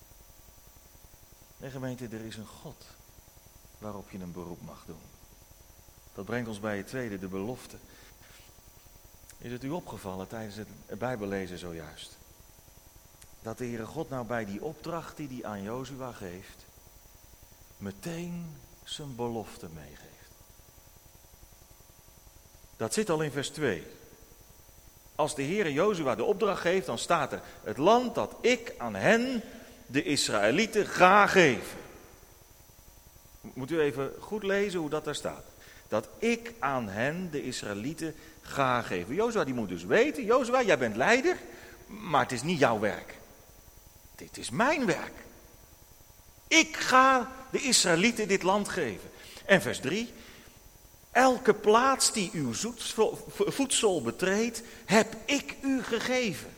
Nee, gemeente, er is een God waarop je een beroep mag doen. Dat brengt ons bij het tweede, de belofte. Is het u opgevallen tijdens het Bijbellezen zojuist? Dat de Heere God nou bij die opdracht die hij aan Jozua geeft, meteen zijn belofte meegeeft. Dat zit al in vers twee. Als de Heere Jozua de opdracht geeft, dan staat er, het land dat ik aan hen, de Israëlieten, ga geven. Moet u even goed lezen hoe dat daar staat. Dat ik aan hen, de Israëlieten, ga geven. Jozua die moet dus weten, Jozua, jij bent leider, maar het is niet jouw werk. Dit is mijn werk. Ik ga de Israëlieten dit land geven. En vers drie. Elke plaats die uw voedsel betreedt, heb ik u gegeven.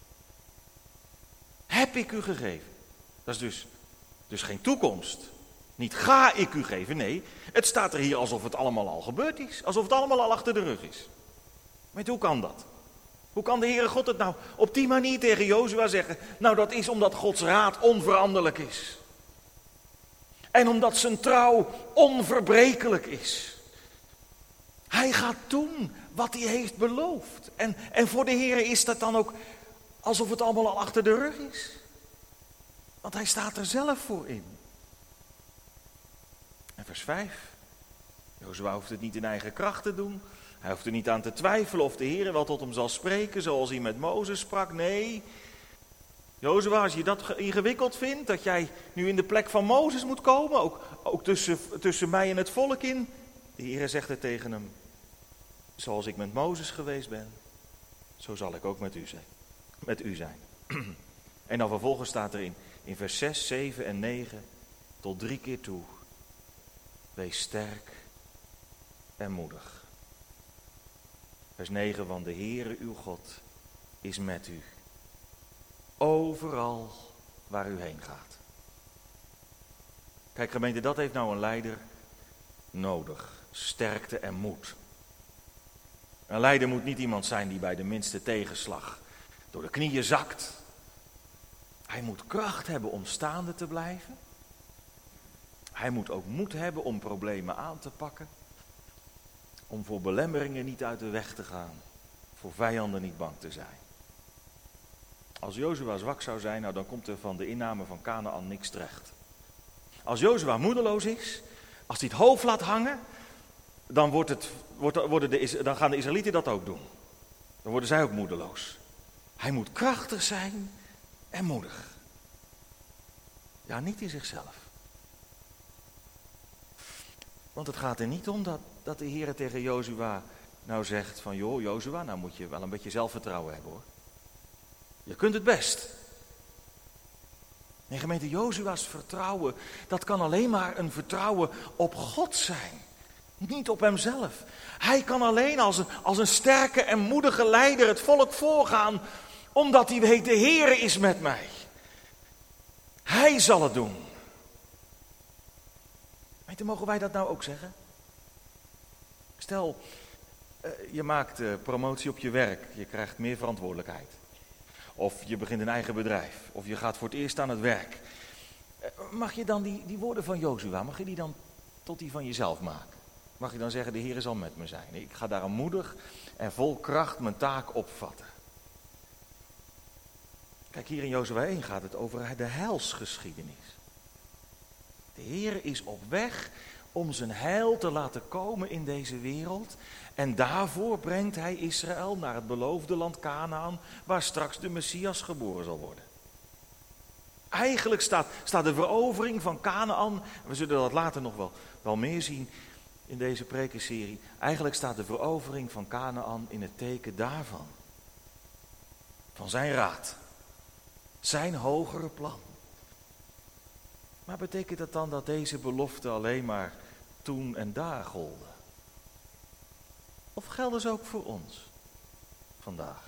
Heb ik u gegeven. Dat is dus, dus geen toekomst. Niet ga ik u geven, nee. Het staat er hier alsof het allemaal al gebeurd is. Alsof het allemaal al achter de rug is. Weet je, hoe kan dat? Hoe kan de Heere God het nou op die manier tegen Jozua zeggen? Nou, dat is omdat Gods raad onveranderlijk is. En omdat zijn trouw onverbrekelijk is. Hij gaat doen wat hij heeft beloofd. En, en voor de Heere is dat dan ook alsof het allemaal al achter de rug is. Want hij staat er zelf voor in. En vers vijf. Jozua hoeft het niet in eigen kracht te doen. Hij hoeft er niet aan te twijfelen of de Heere wel tot hem zal spreken zoals hij met Mozes sprak. Nee. Jozua, als je dat ingewikkeld vindt, dat jij nu in de plek van Mozes moet komen, ook, ook tussen, tussen mij en het volk in. De Heere zegt er tegen hem, zoals ik met Mozes geweest ben, zo zal ik ook met u zijn. Met u zijn. En dan vervolgens staat er in, in vers zes, zeven en negen tot drie keer toe. Wees sterk en moedig. Vers negen, want de Heere uw God is met u. Overal waar u heen gaat. Kijk gemeente, dat heeft nou een leider nodig. Sterkte en moed. Een leider moet niet iemand zijn die bij de minste tegenslag door de knieën zakt. Hij moet kracht hebben om staande te blijven. Hij moet ook moed hebben om problemen aan te pakken. Om voor belemmeringen niet uit de weg te gaan. Voor vijanden niet bang te zijn. Als Jozua zwak zou zijn, nou dan komt er van de inname van Kanaan niks terecht. Als Jozua moedeloos is, als hij het hoofd laat hangen, dan, wordt het, wordt, worden de, dan gaan de Israëlieten dat ook doen. Dan worden zij ook moedeloos. Hij moet krachtig zijn en moedig. Ja, niet in zichzelf. Want het gaat er niet om dat, dat de Heer tegen Jozua nou zegt van, joh Jozua, nou moet je wel een beetje zelfvertrouwen hebben hoor. Je kunt het best. Nee, gemeente, Jozua's vertrouwen, dat kan alleen maar een vertrouwen op God zijn. Niet op hemzelf. Hij kan alleen als een, als een sterke en moedige leider het volk voorgaan, omdat hij weet, de Heer is met mij. Hij zal het doen. Weet, mogen wij dat nou ook zeggen? Stel, uh, je maakt uh, promotie op je werk, je krijgt meer verantwoordelijkheid. Of je begint een eigen bedrijf, of je gaat voor het eerst aan het werk. Uh, mag je dan die, die woorden van Jozua, mag je die dan tot die van jezelf maken? Mag je dan zeggen, de Heer zal met me zijn. Ik ga daarom moedig en vol kracht mijn taak opvatten. Kijk, hier in Jozua één gaat het over de heilsgeschiedenis. De Heer is op weg om zijn heil te laten komen in deze wereld. En daarvoor brengt hij Israël naar het beloofde land Kanaan, waar straks de Messias geboren zal worden. Eigenlijk staat, staat de verovering van Kanaan, we zullen dat later nog wel, wel meer zien in deze prekenserie. Eigenlijk staat de verovering van Kanaan in het teken daarvan. Van zijn raad. Zijn hogere plan. Maar betekent dat dan dat deze belofte alleen maar toen en daar golden? Of gelden ze ook voor ons vandaag?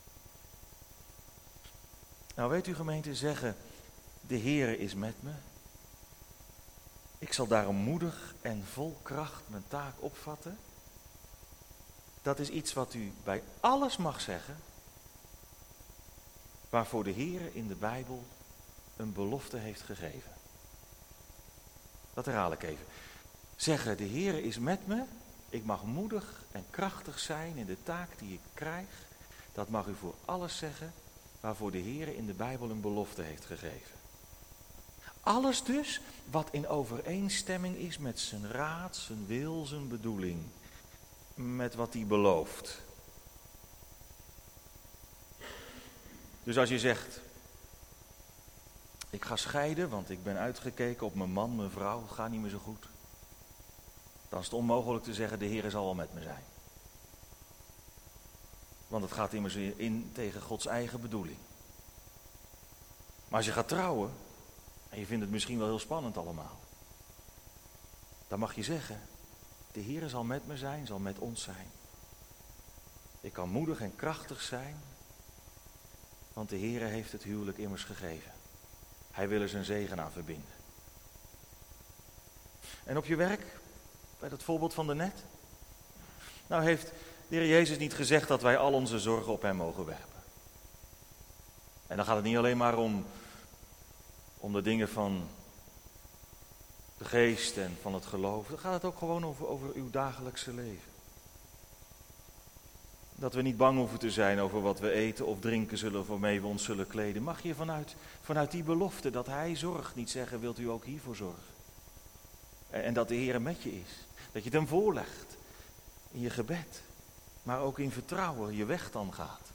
Nou, weet u gemeente, zeggen, de Heere is met me. Ik zal daarom moedig en vol kracht mijn taak opvatten. Dat is iets wat u bij alles mag zeggen, waarvoor de Heere in de Bijbel een belofte heeft gegeven. Dat herhaal ik even. Zeggen, de Heere is met me. Ik mag moedig en krachtig zijn in de taak die ik krijg. Dat mag u voor alles zeggen waarvoor de Heere in de Bijbel een belofte heeft gegeven. Alles dus wat in overeenstemming is met zijn raad, zijn wil, zijn bedoeling. Met wat hij belooft. Dus als je zegt, ik ga scheiden, want ik ben uitgekeken op mijn man, mijn vrouw, het gaat niet meer zo goed. Dan is het onmogelijk te zeggen, de Heer zal wel met me zijn. Want het gaat immers in tegen Gods eigen bedoeling. Maar als je gaat trouwen, en je vindt het misschien wel heel spannend allemaal. Dan mag je zeggen, de Heer zal met me zijn, zal met ons zijn. Ik kan moedig en krachtig zijn, want de Heer heeft het huwelijk immers gegeven. Hij wil er zijn zegen aan verbinden. En op je werk, bij dat voorbeeld van daarnet. Nou heeft de Heer Jezus niet gezegd dat wij al onze zorgen op hem mogen werpen. En dan gaat het niet alleen maar om, om de dingen van de geest en van het geloof. Dan gaat het ook gewoon over, over uw dagelijkse leven. Dat we niet bang hoeven te zijn over wat we eten of drinken zullen of waarmee we ons zullen kleden. Mag je vanuit, vanuit die belofte dat hij zorgt niet zeggen, wilt u ook hiervoor zorgen? En, en dat de Heer met je is. Dat je het hem voorlegt in je gebed. Maar ook in vertrouwen je weg dan gaat.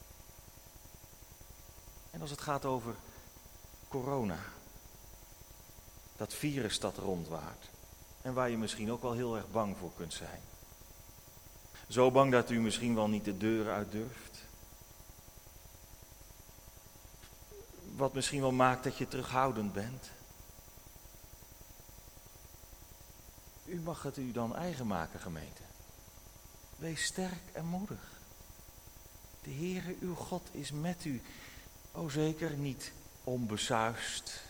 En als het gaat over corona. Dat virus dat rondwaart. En waar je misschien ook wel heel erg bang voor kunt zijn. Zo bang dat u misschien wel niet de deur uit durft. Wat misschien wel maakt dat je terughoudend bent. U mag het u dan eigen maken, gemeente. Wees sterk en moedig. De Heere, uw God, is met u. O zeker niet onbesuist.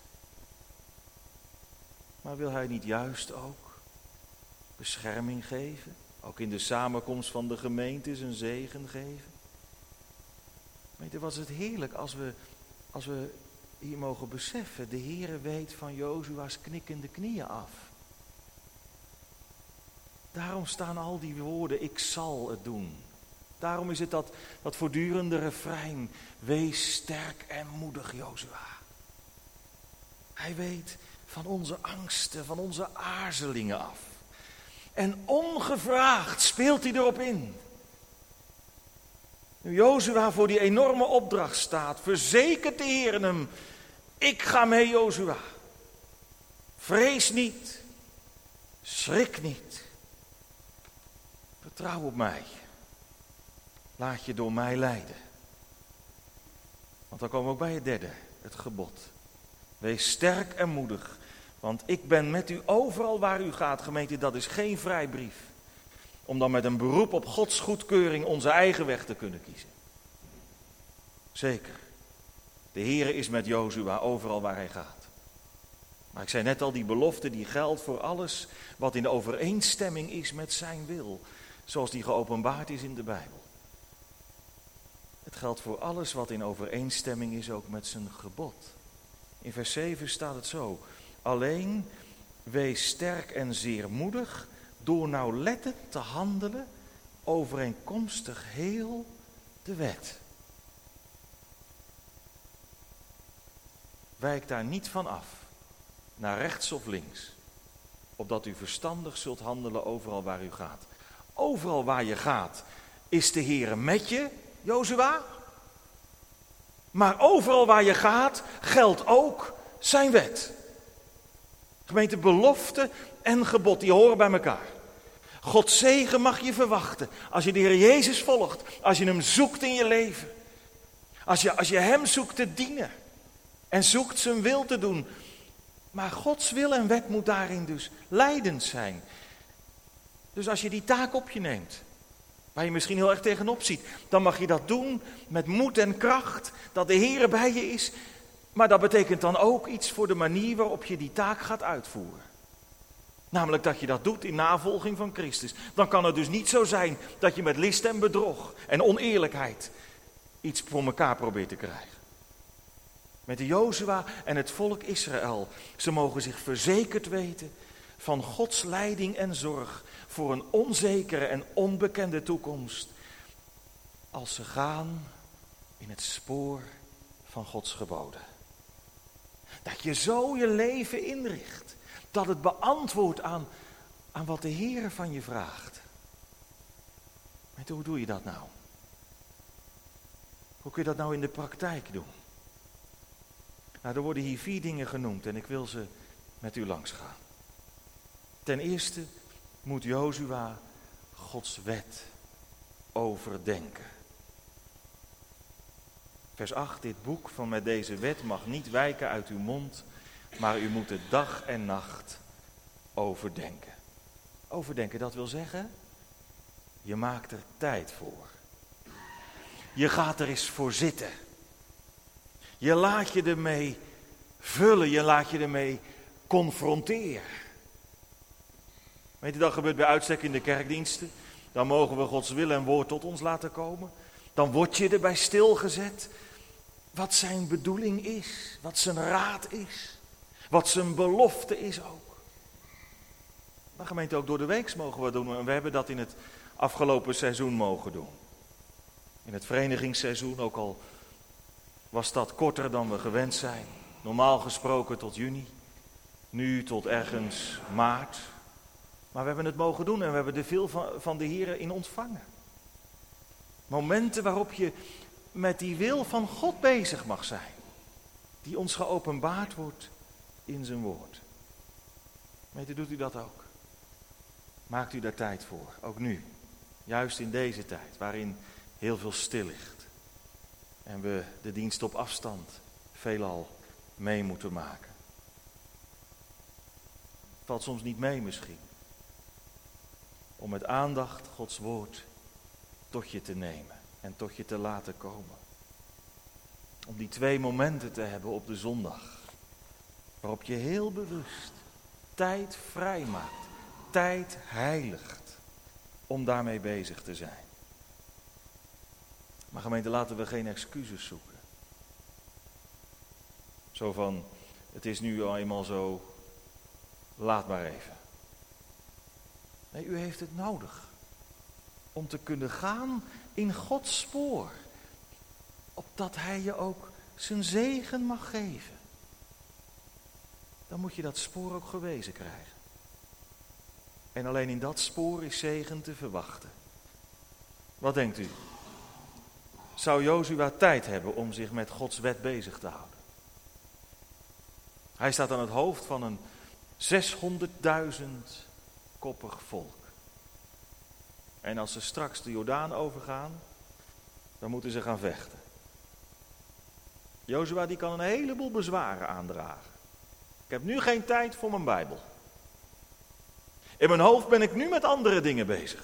Maar wil hij niet juist ook bescherming geven? Ook in de samenkomst van de gemeente zijn zegen geven? Weet je, was het heerlijk als we, als we hier mogen beseffen. De Heere weet van Jozua's knikkende knieën af. Daarom staan al die woorden, ik zal het doen. Daarom is het dat, dat voortdurende refrein. Wees sterk en moedig, Jozua. Hij weet van onze angsten, van onze aarzelingen af. En ongevraagd speelt hij erop in. Nu Jozua voor die enorme opdracht staat, verzekert de Heer hem. Ik ga mee, Jozua. Vrees niet. Schrik niet. Vertrouw op mij. Laat je door mij leiden. Want dan komen we ook bij het derde, het gebod. Wees sterk en moedig, want ik ben met u overal waar u gaat. Gemeente, dat is geen vrijbrief. Om dan met een beroep op Gods goedkeuring onze eigen weg te kunnen kiezen. Zeker. De Heere is met Jozua overal waar hij gaat. Maar ik zei net al, die belofte die geldt voor alles wat in overeenstemming is met zijn wil. Zoals die geopenbaard is in de Bijbel. Het geldt voor alles wat in overeenstemming is ook met zijn gebod. In vers zeven staat het zo. Alleen wees sterk en zeer moedig door nauwlettend te handelen overeenkomstig heel de wet. Wijk daar niet van af, naar rechts of links, opdat u verstandig zult handelen overal waar u gaat. Overal waar je gaat is de Heere met je, Jozua. Maar overal waar je gaat geldt ook zijn wet. Gemeente, belofte en gebod, die horen bij elkaar. Gods zegen mag je verwachten als je de Heer Jezus volgt, als je hem zoekt in je leven. Als je, als je hem zoekt te dienen en zoekt zijn wil te doen. Maar Gods wil en wet moet daarin dus leidend zijn. Dus als je die taak op je neemt, waar je misschien heel erg tegenop ziet, dan mag je dat doen met moed en kracht, dat de Heer bij je is. Maar dat betekent dan ook iets voor de manier waarop je die taak gaat uitvoeren. Namelijk dat je dat doet in navolging van Christus. Dan kan het dus niet zo zijn dat je met list en bedrog en oneerlijkheid iets voor elkaar probeert te krijgen. Met de Jozua en het volk Israël, ze mogen zich verzekerd weten van Gods leiding en zorg voor een onzekere en onbekende toekomst. Als ze gaan in het spoor van Gods geboden. Dat je zo je leven inricht, dat het beantwoordt aan, aan wat de Heer van je vraagt. Maar hoe doe je dat nou? Hoe kun je dat nou in de praktijk doen? Nou, er worden hier vier dingen genoemd en ik wil ze met u langs gaan. Ten eerste moet Jozua Gods wet overdenken. Vers acht, dit boek van met deze wet mag niet wijken uit uw mond, maar u moet het dag en nacht overdenken. Overdenken, dat wil zeggen, je maakt er tijd voor. Je gaat er eens voor zitten. Je laat je ermee vullen, je laat je ermee confronteren. Weet je, dat gebeurt bij uitstek in de kerkdiensten. Dan mogen we Gods wil en woord tot ons laten komen. Dan word je erbij stilgezet wat zijn bedoeling is, wat zijn raad is, wat zijn belofte is ook. Maar gemeente, ook door de weeks mogen we doen en we hebben dat in het afgelopen seizoen mogen doen. In het verenigingsseizoen, ook al was dat korter dan we gewend zijn. Normaal gesproken tot juni, nu tot ergens maart. Maar we hebben het mogen doen en we hebben er veel van, van de Heer in ontvangen. Momenten waarop je met die wil van God bezig mag zijn. Die ons geopenbaard wordt in zijn woord. Weet u, doet u dat ook? Maakt u daar tijd voor, ook nu. Juist in deze tijd, waarin heel veel stil ligt. En we de dienst op afstand veelal mee moeten maken. Valt soms niet mee misschien. Om met aandacht Gods woord tot je te nemen en tot je te laten komen. Om die twee momenten te hebben op de zondag. Waarop je heel bewust tijd vrijmaakt. Tijd heiligt. Om daarmee bezig te zijn. Maar gemeente, laten we geen excuses zoeken. Zo van, het is nu al eenmaal zo, laat maar even. Nee, u heeft het nodig. Om te kunnen gaan in Gods spoor. Opdat hij je ook zijn zegen mag geven. Dan moet je dat spoor ook gewezen krijgen. En alleen in dat spoor is zegen te verwachten. Wat denkt u? Zou Jozua tijd hebben om zich met Gods wet bezig te houden? Hij staat aan het hoofd van een zeshonderdduizend koppig volk. En als ze straks de Jordaan overgaan, dan moeten ze gaan vechten. Jozua die kan een heleboel bezwaren aandragen. Ik heb nu geen tijd voor mijn Bijbel. In mijn hoofd ben ik nu met andere dingen bezig.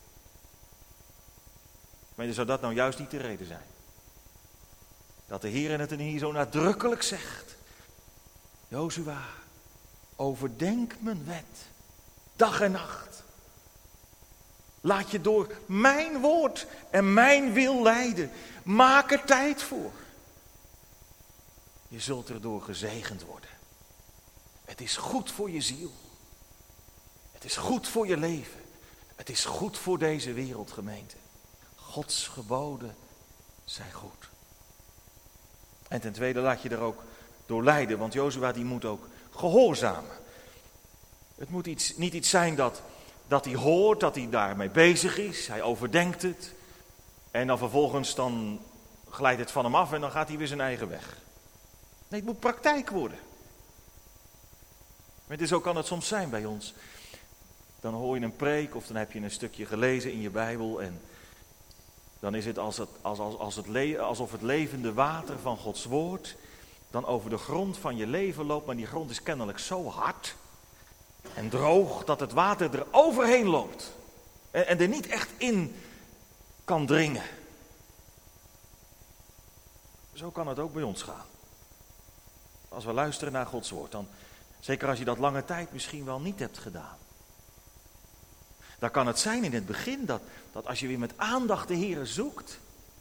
Maar zou dat nou juist niet de reden zijn? Dat de Heer het hier zo nadrukkelijk zegt. Jozua, overdenk mijn wet, dag en nacht. Laat je door mijn woord en mijn wil leiden. Maak er tijd voor. Je zult erdoor gezegend worden. Het is goed voor je ziel. Het is goed voor je leven. Het is goed voor deze wereldgemeente. Gods geboden zijn goed. En ten tweede laat je er ook door leiden, want Jozua die moet ook gehoorzamen. Het moet iets, niet iets zijn dat, dat hij hoort, dat hij daarmee bezig is. Hij overdenkt het. En dan vervolgens dan glijdt het van hem af en dan gaat hij weer zijn eigen weg. Nee, het moet praktijk worden. Maar zo kan het soms zijn bij ons. Dan hoor je een preek of dan heb je een stukje gelezen in je Bijbel en dan is het, als het, als, als, als het le- alsof het levende water van Gods woord dan over de grond van je leven loopt, maar die grond is kennelijk zo hard en droog dat het water er overheen loopt en, en er niet echt in kan dringen. Zo kan het ook bij ons gaan. Als we luisteren naar Gods woord, dan, zeker als je dat lange tijd misschien wel niet hebt gedaan. Dan kan het zijn in het begin dat, dat als je weer met aandacht de Heere zoekt,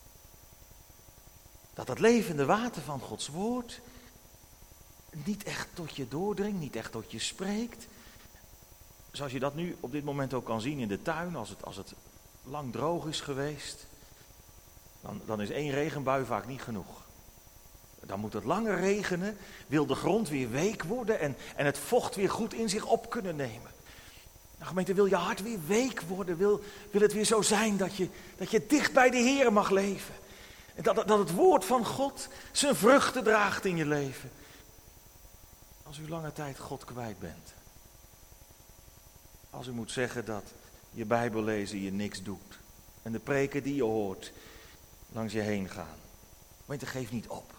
dat het levende water van Gods woord niet echt tot je doordringt, niet echt tot je spreekt. Zoals je dat nu op dit moment ook kan zien in de tuin, als het, als het lang droog is geweest, dan, dan is één regenbui vaak niet genoeg. Dan moet het langer regenen, wil de grond weer week worden en, en het vocht weer goed in zich op kunnen nemen. Nou, gemeente, wil je hart weer week worden, wil, wil het weer zo zijn dat je, dat je dicht bij de Heer mag leven. En dat, dat het woord van God zijn vruchten draagt in je leven. Als u lange tijd God kwijt bent. Als u moet zeggen dat je Bijbel lezen je niks doet. En de preken die je hoort langs je heen gaan. Gemeente, geef niet op.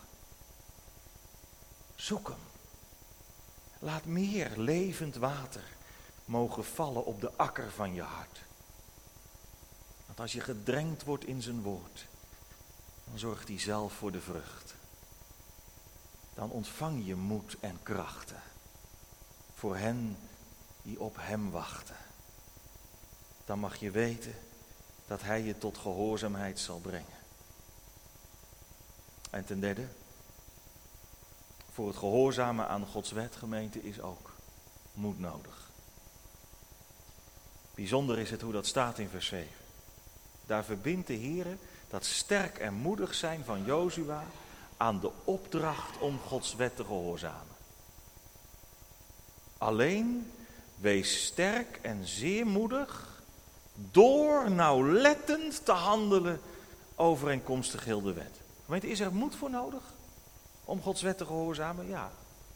Zoek hem. Laat meer levend water mogen vallen op de akker van je hart. Want als je gedrenkt wordt in zijn woord, dan zorgt hij zelf voor de vrucht. Dan ontvang je moed en krachten voor hen die op hem wachten. Dan mag je weten dat hij je tot gehoorzaamheid zal brengen. En ten derde, voor het gehoorzamen aan Gods wet, gemeente, is ook moed nodig. Bijzonder is het hoe dat staat in vers zeven. Daar verbindt de Heere dat sterk en moedig zijn van Jozua aan de opdracht om Gods wet te gehoorzamen. Alleen wees sterk en zeer moedig door nauwlettend te handelen overeenkomstig heel de wet. Gemeente, is er moed voor nodig om Gods wet te gehoorzamen? Ja.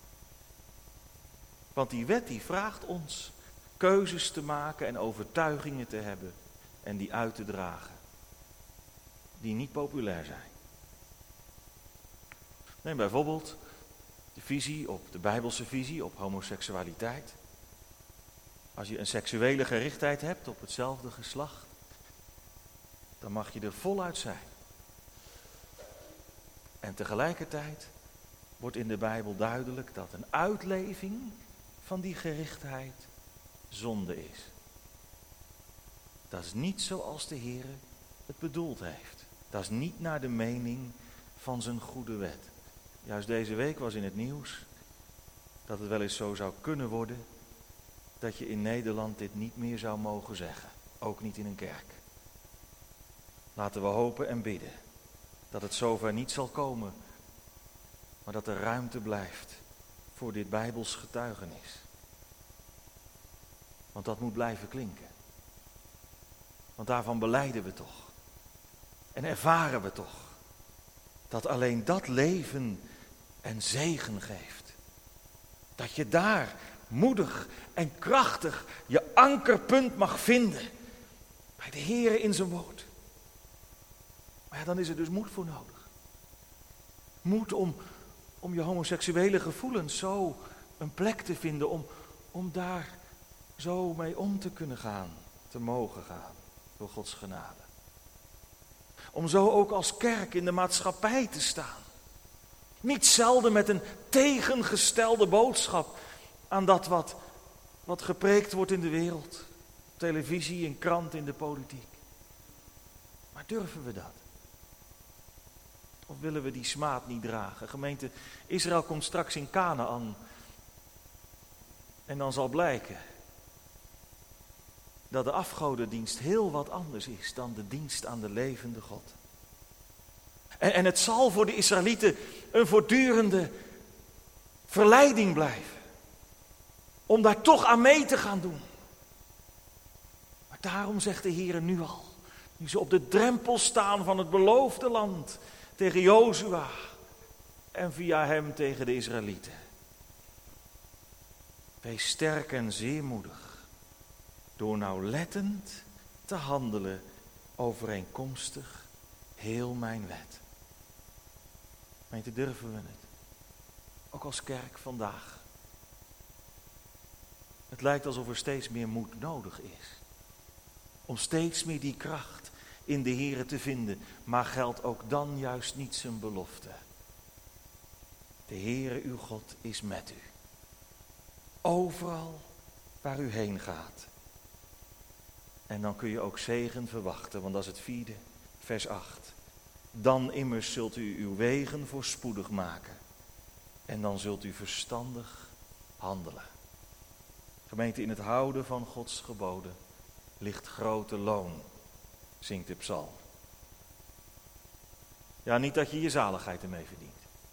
Want die wet die vraagt ons keuzes te maken en overtuigingen te hebben en die uit te dragen. Die niet populair zijn. Neem bijvoorbeeld de visie op, de Bijbelse visie op homoseksualiteit. Als je een seksuele gerichtheid hebt op hetzelfde geslacht, dan mag je er voluit zijn. En tegelijkertijd wordt in de Bijbel duidelijk dat een uitleving van die gerichtheid zonde is. Dat is niet zoals de Heer het bedoeld heeft. Dat is niet naar de mening van zijn goede wet. Juist deze week was in het nieuws dat het wel eens zo zou kunnen worden dat je in Nederland dit niet meer zou mogen zeggen. Ook niet in een kerk. Laten we hopen en bidden dat het zover niet zal komen, maar dat er ruimte blijft voor dit Bijbels getuigenis. Want dat moet blijven klinken. Want daarvan belijden we toch. En ervaren we toch. Dat alleen dat leven en zegen geeft. Dat je daar moedig en krachtig je ankerpunt mag vinden bij de Heere in zijn woord. Maar ja, dan is er dus moed voor nodig. Moed om, om je homoseksuele gevoelens zo een plek te vinden, om, om daar zo mee om te kunnen gaan, te mogen gaan, door Gods genade. Om zo ook als kerk in de maatschappij te staan. Niet zelden met een tegengestelde boodschap aan dat wat, wat gepreekt wordt in de wereld. Televisie, in krant, in de politiek. Maar durven we dat? Of willen we die smaad niet dragen? Gemeente, Israël komt straks in Kanaan. En dan zal blijken dat de afgodendienst heel wat anders is dan de dienst aan de levende God. En, en het zal voor de Israëlieten een voortdurende verleiding blijven. Om daar toch aan mee te gaan doen. Maar daarom zegt de Heer nu al, nu ze op de drempel staan van het beloofde land, tegen Jozua en via hem tegen de Israëlieten. Wees sterk en zeer moedig, door nauwlettend te handelen overeenkomstig heel mijn wet. Gemeente, durven we het? Ook als kerk vandaag. Het lijkt alsof er steeds meer moed nodig is. Om steeds meer die kracht in de Heere te vinden. Maar geldt ook dan juist niet zijn belofte. De Heere uw God is met u. Overal waar u heen gaat. En dan kun je ook zegen verwachten, want dat is het vierde, vers acht. Dan immers zult u uw wegen voorspoedig maken. En dan zult u verstandig handelen. Gemeente, in het houden van Gods geboden ligt grote loon, zingt de psalm. Ja, niet dat je je zaligheid ermee verdient.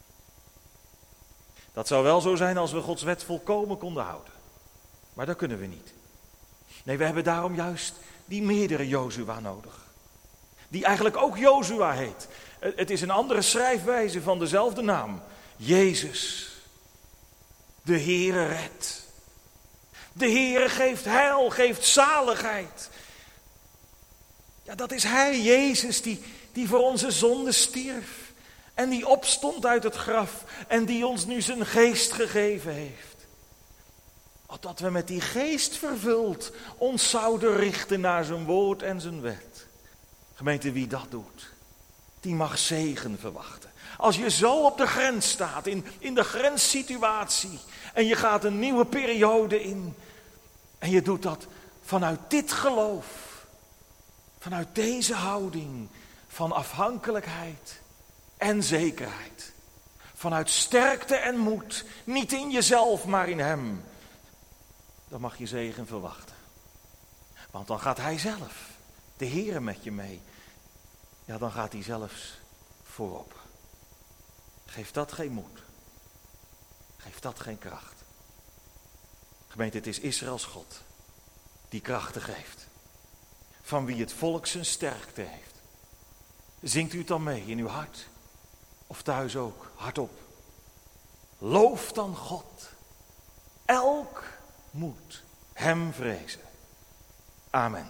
Dat zou wel zo zijn als we Gods wet volkomen konden houden. Maar dat kunnen we niet. Nee, we hebben daarom juist die meerdere Jozua nodig. Die eigenlijk ook Jozua heet. Het is een andere schrijfwijze van dezelfde naam. Jezus. De Heere redt. De Heere geeft heil, geeft zaligheid. Ja, dat is Hij, Jezus, die, die voor onze zonde stierf. En die opstond uit het graf. En die ons nu zijn geest gegeven heeft. Dat we met die geest vervuld ons zouden richten naar zijn woord en zijn wet. Gemeente, wie dat doet, die mag zegen verwachten. Als je zo op de grens staat, in, in de grenssituatie, en je gaat een nieuwe periode in, en je doet dat vanuit dit geloof, vanuit deze houding van afhankelijkheid en zekerheid, vanuit sterkte en moed, niet in jezelf, maar in Hem, dan mag je zegen verwachten. Want dan gaat Hij zelf, de Heere, met je mee. Ja, dan gaat Hij zelfs voorop. Geeft dat geen moed? Geeft dat geen kracht? Gemeente, het is Israëls God die krachten geeft. Van wie het volk zijn sterkte heeft. Zingt u het dan mee in uw hart? Of thuis ook, hardop. Loof dan God. Elk moet Hem vrezen. Amen.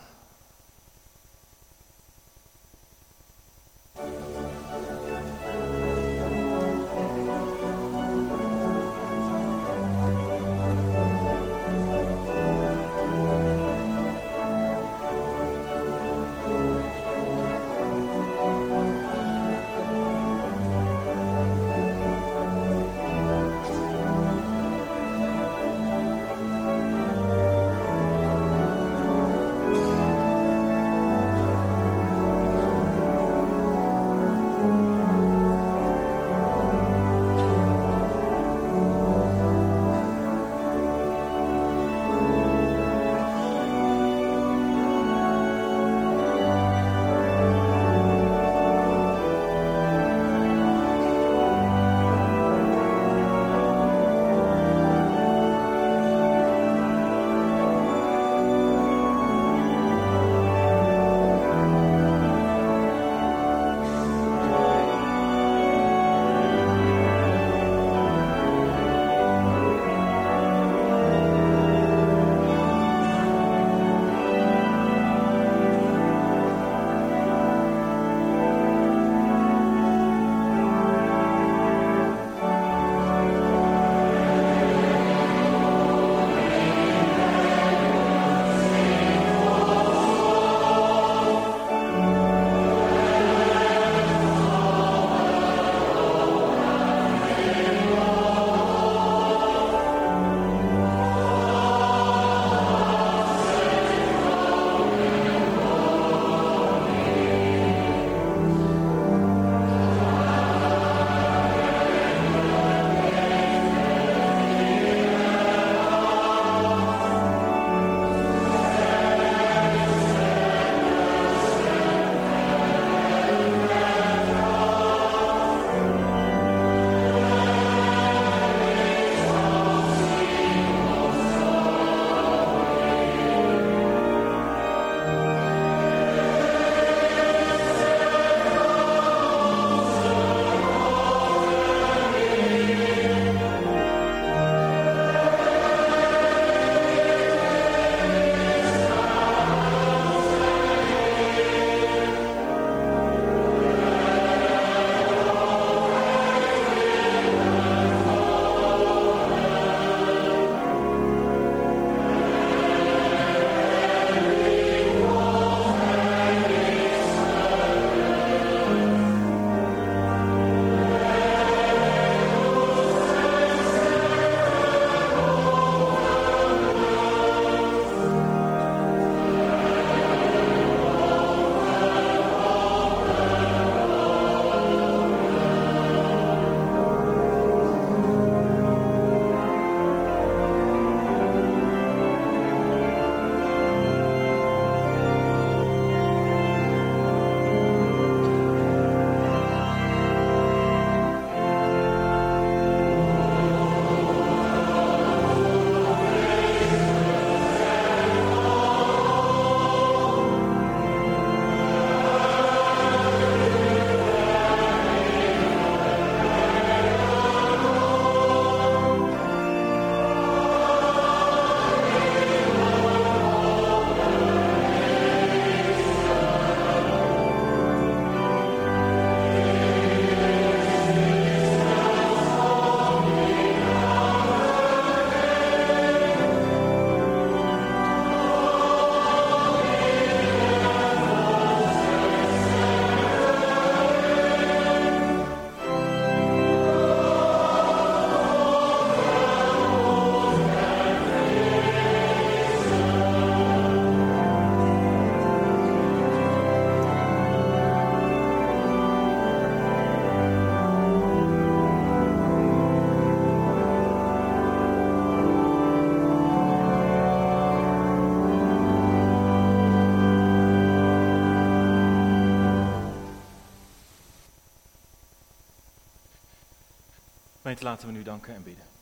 Gemeente, laten we nu danken en bidden.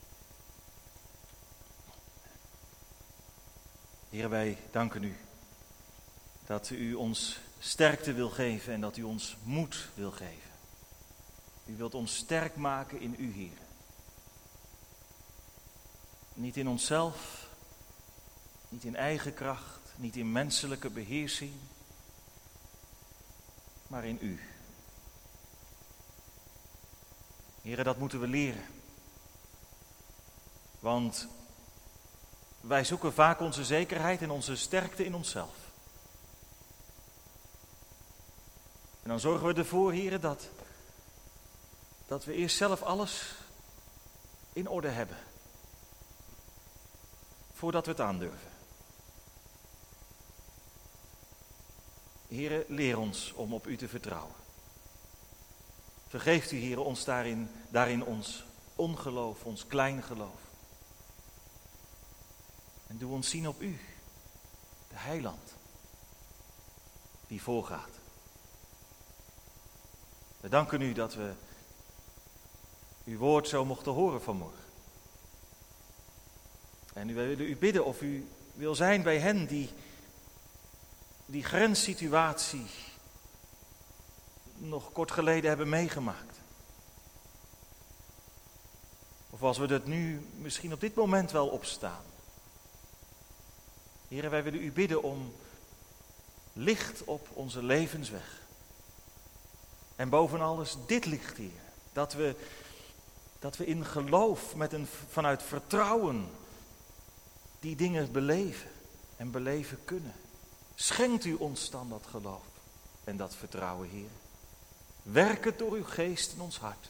Heer, wij danken u dat u ons sterkte wil geven en dat u ons moed wil geven. U wilt ons sterk maken in u, Heer. Niet in onszelf, niet in eigen kracht, niet in menselijke beheersing, maar in u. Heere, dat moeten we leren. Want wij zoeken vaak onze zekerheid en onze sterkte in onszelf. En dan zorgen we ervoor, Heere, dat, dat we eerst zelf alles in orde hebben. Voordat we het aandurven. Heere, leer ons om op u te vertrouwen. Vergeeft u, Heere, ons daarin, daarin ons ongeloof, ons klein geloof. En doe ons zien op u, de heiland, die voorgaat. We danken u dat we uw woord zo mochten horen vanmorgen. En we willen u bidden of u wil zijn bij hen die die grenssituatie nog kort geleden hebben meegemaakt. Of als we dat nu misschien op dit moment wel opstaan. Heere, wij willen u bidden om licht op onze levensweg. En boven alles dit licht, Heer. Dat we, dat we in geloof, met een, vanuit vertrouwen, die dingen beleven en beleven kunnen. Schenkt u ons dan dat geloof en dat vertrouwen, Heer. Werk het door uw geest in ons hart.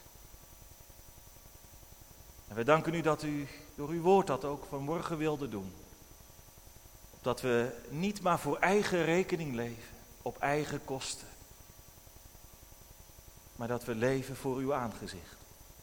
En we danken u dat u door uw woord dat ook vanmorgen wilde doen. Dat we niet maar voor eigen rekening leven, op eigen kosten. Maar dat we leven voor uw aangezicht.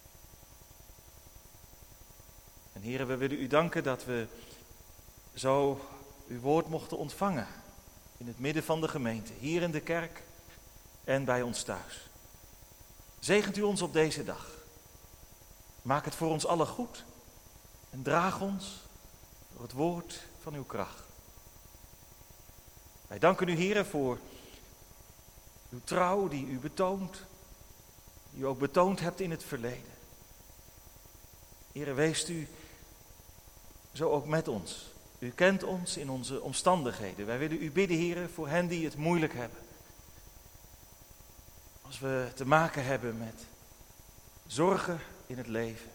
En Heere, we willen u danken dat we zo uw woord mochten ontvangen. In het midden van de gemeente, hier in de kerk en bij ons thuis. Zegent u ons op deze dag. Maak het voor ons allen goed. En draag ons door het woord van uw kracht. Wij danken u, Heere, voor uw trouw die u betoont. Die u ook betoond hebt in het verleden. Heere, weest u zo ook met ons. U kent ons in onze omstandigheden. Wij willen u bidden, Heere, voor hen die het moeilijk hebben. Als we te maken hebben met zorgen in het leven.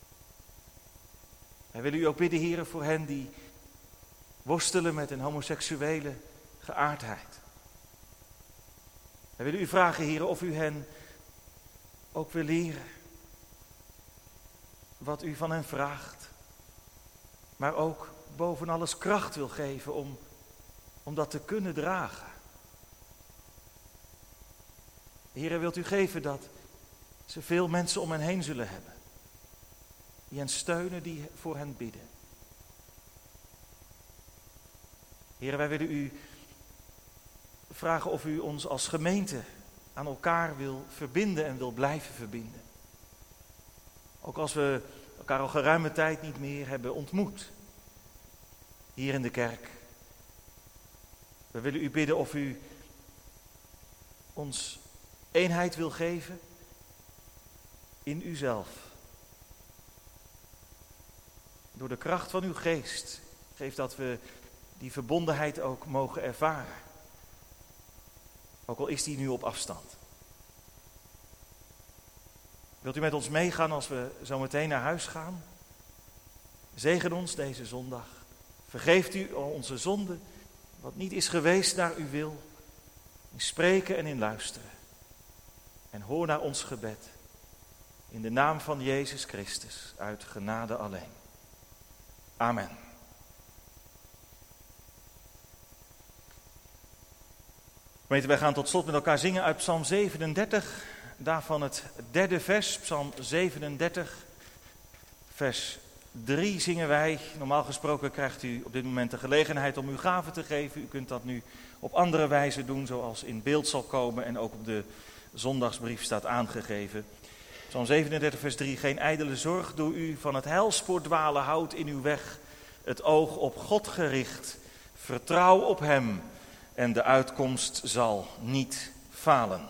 Wij willen u ook bidden, Heere, voor hen die worstelen met een homoseksuele geaardheid. Wij willen u vragen, Heere, of u hen ook wil leren. Wat u van hen vraagt. Maar ook boven alles kracht wil geven om, om dat te kunnen dragen. Heere, wilt u geven dat ze veel mensen om hen heen zullen hebben. Die hen steunen, die voor hen bidden. Heere, wij willen u vragen of u ons als gemeente aan elkaar wil verbinden en wil blijven verbinden. Ook als we elkaar al geruime tijd niet meer hebben ontmoet. Hier in de kerk. We willen u bidden of u ons eenheid wil geven in uzelf. Door de kracht van uw geest. Geef dat we die verbondenheid ook mogen ervaren. Ook al is die nu op afstand. Wilt u met ons meegaan als we zo meteen naar huis gaan? Zegen ons deze zondag. Vergeeft u onze zonde, wat niet is geweest naar uw wil, in spreken en in luisteren. En hoor naar ons gebed, in de naam van Jezus Christus, uit genade alleen. Amen. Gemeente, wij gaan tot slot met elkaar zingen uit Psalm zevenendertig, daarvan het derde vers, Psalm zevenendertig, vers drie zingen wij. Normaal gesproken krijgt u op dit moment de gelegenheid om uw gave te geven. U kunt dat nu op andere wijze doen, zoals in beeld zal komen en ook op de zondagsbrief staat aangegeven. Psalm zevenendertig vers drie. Geen ijdele zorg doe u, van het heilspoor dwalen, houd in uw weg het oog op God gericht. Vertrouw op hem en de uitkomst zal niet falen.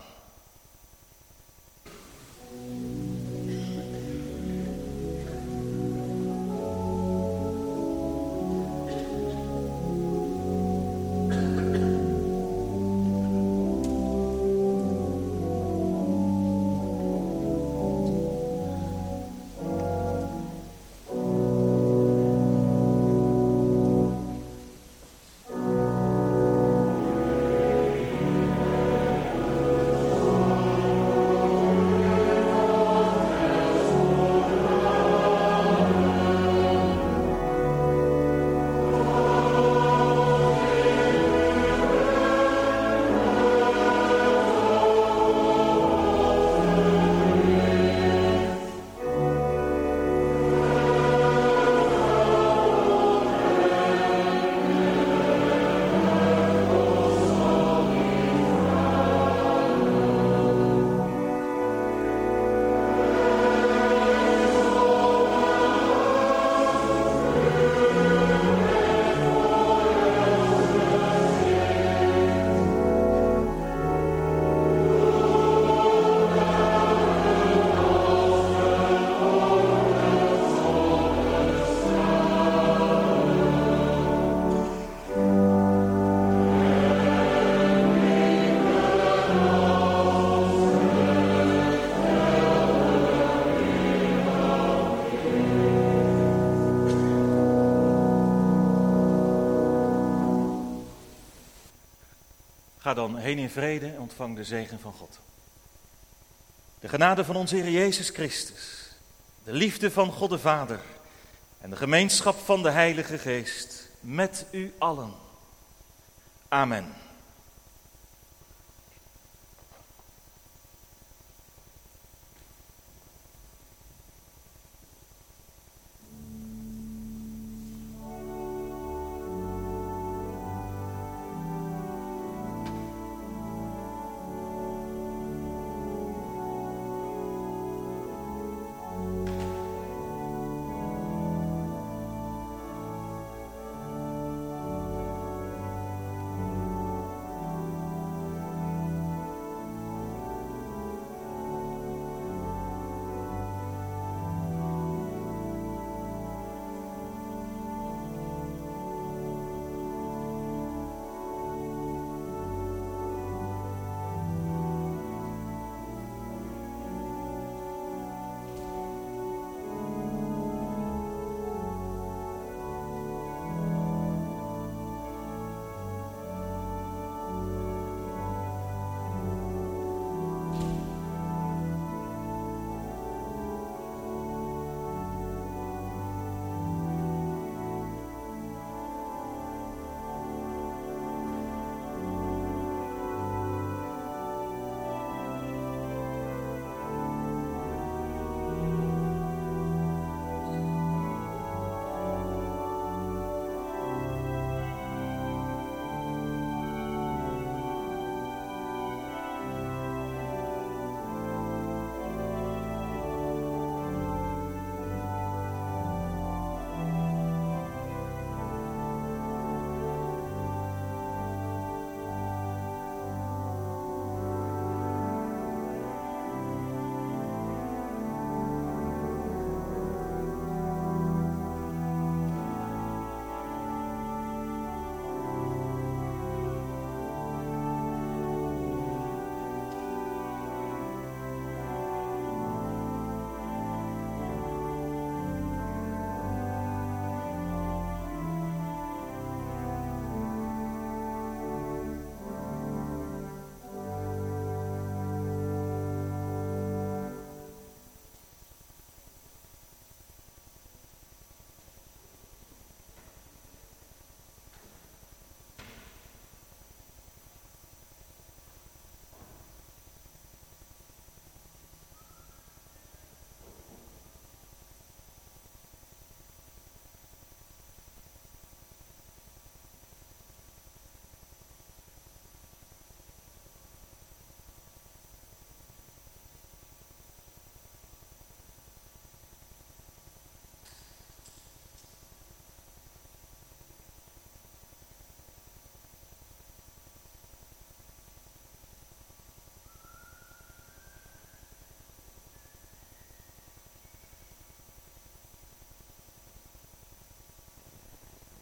Ga dan heen in vrede en ontvang de zegen van God. De genade van onze Heer Jezus Christus, de liefde van God de Vader en de gemeenschap van de Heilige Geest met u allen. Amen.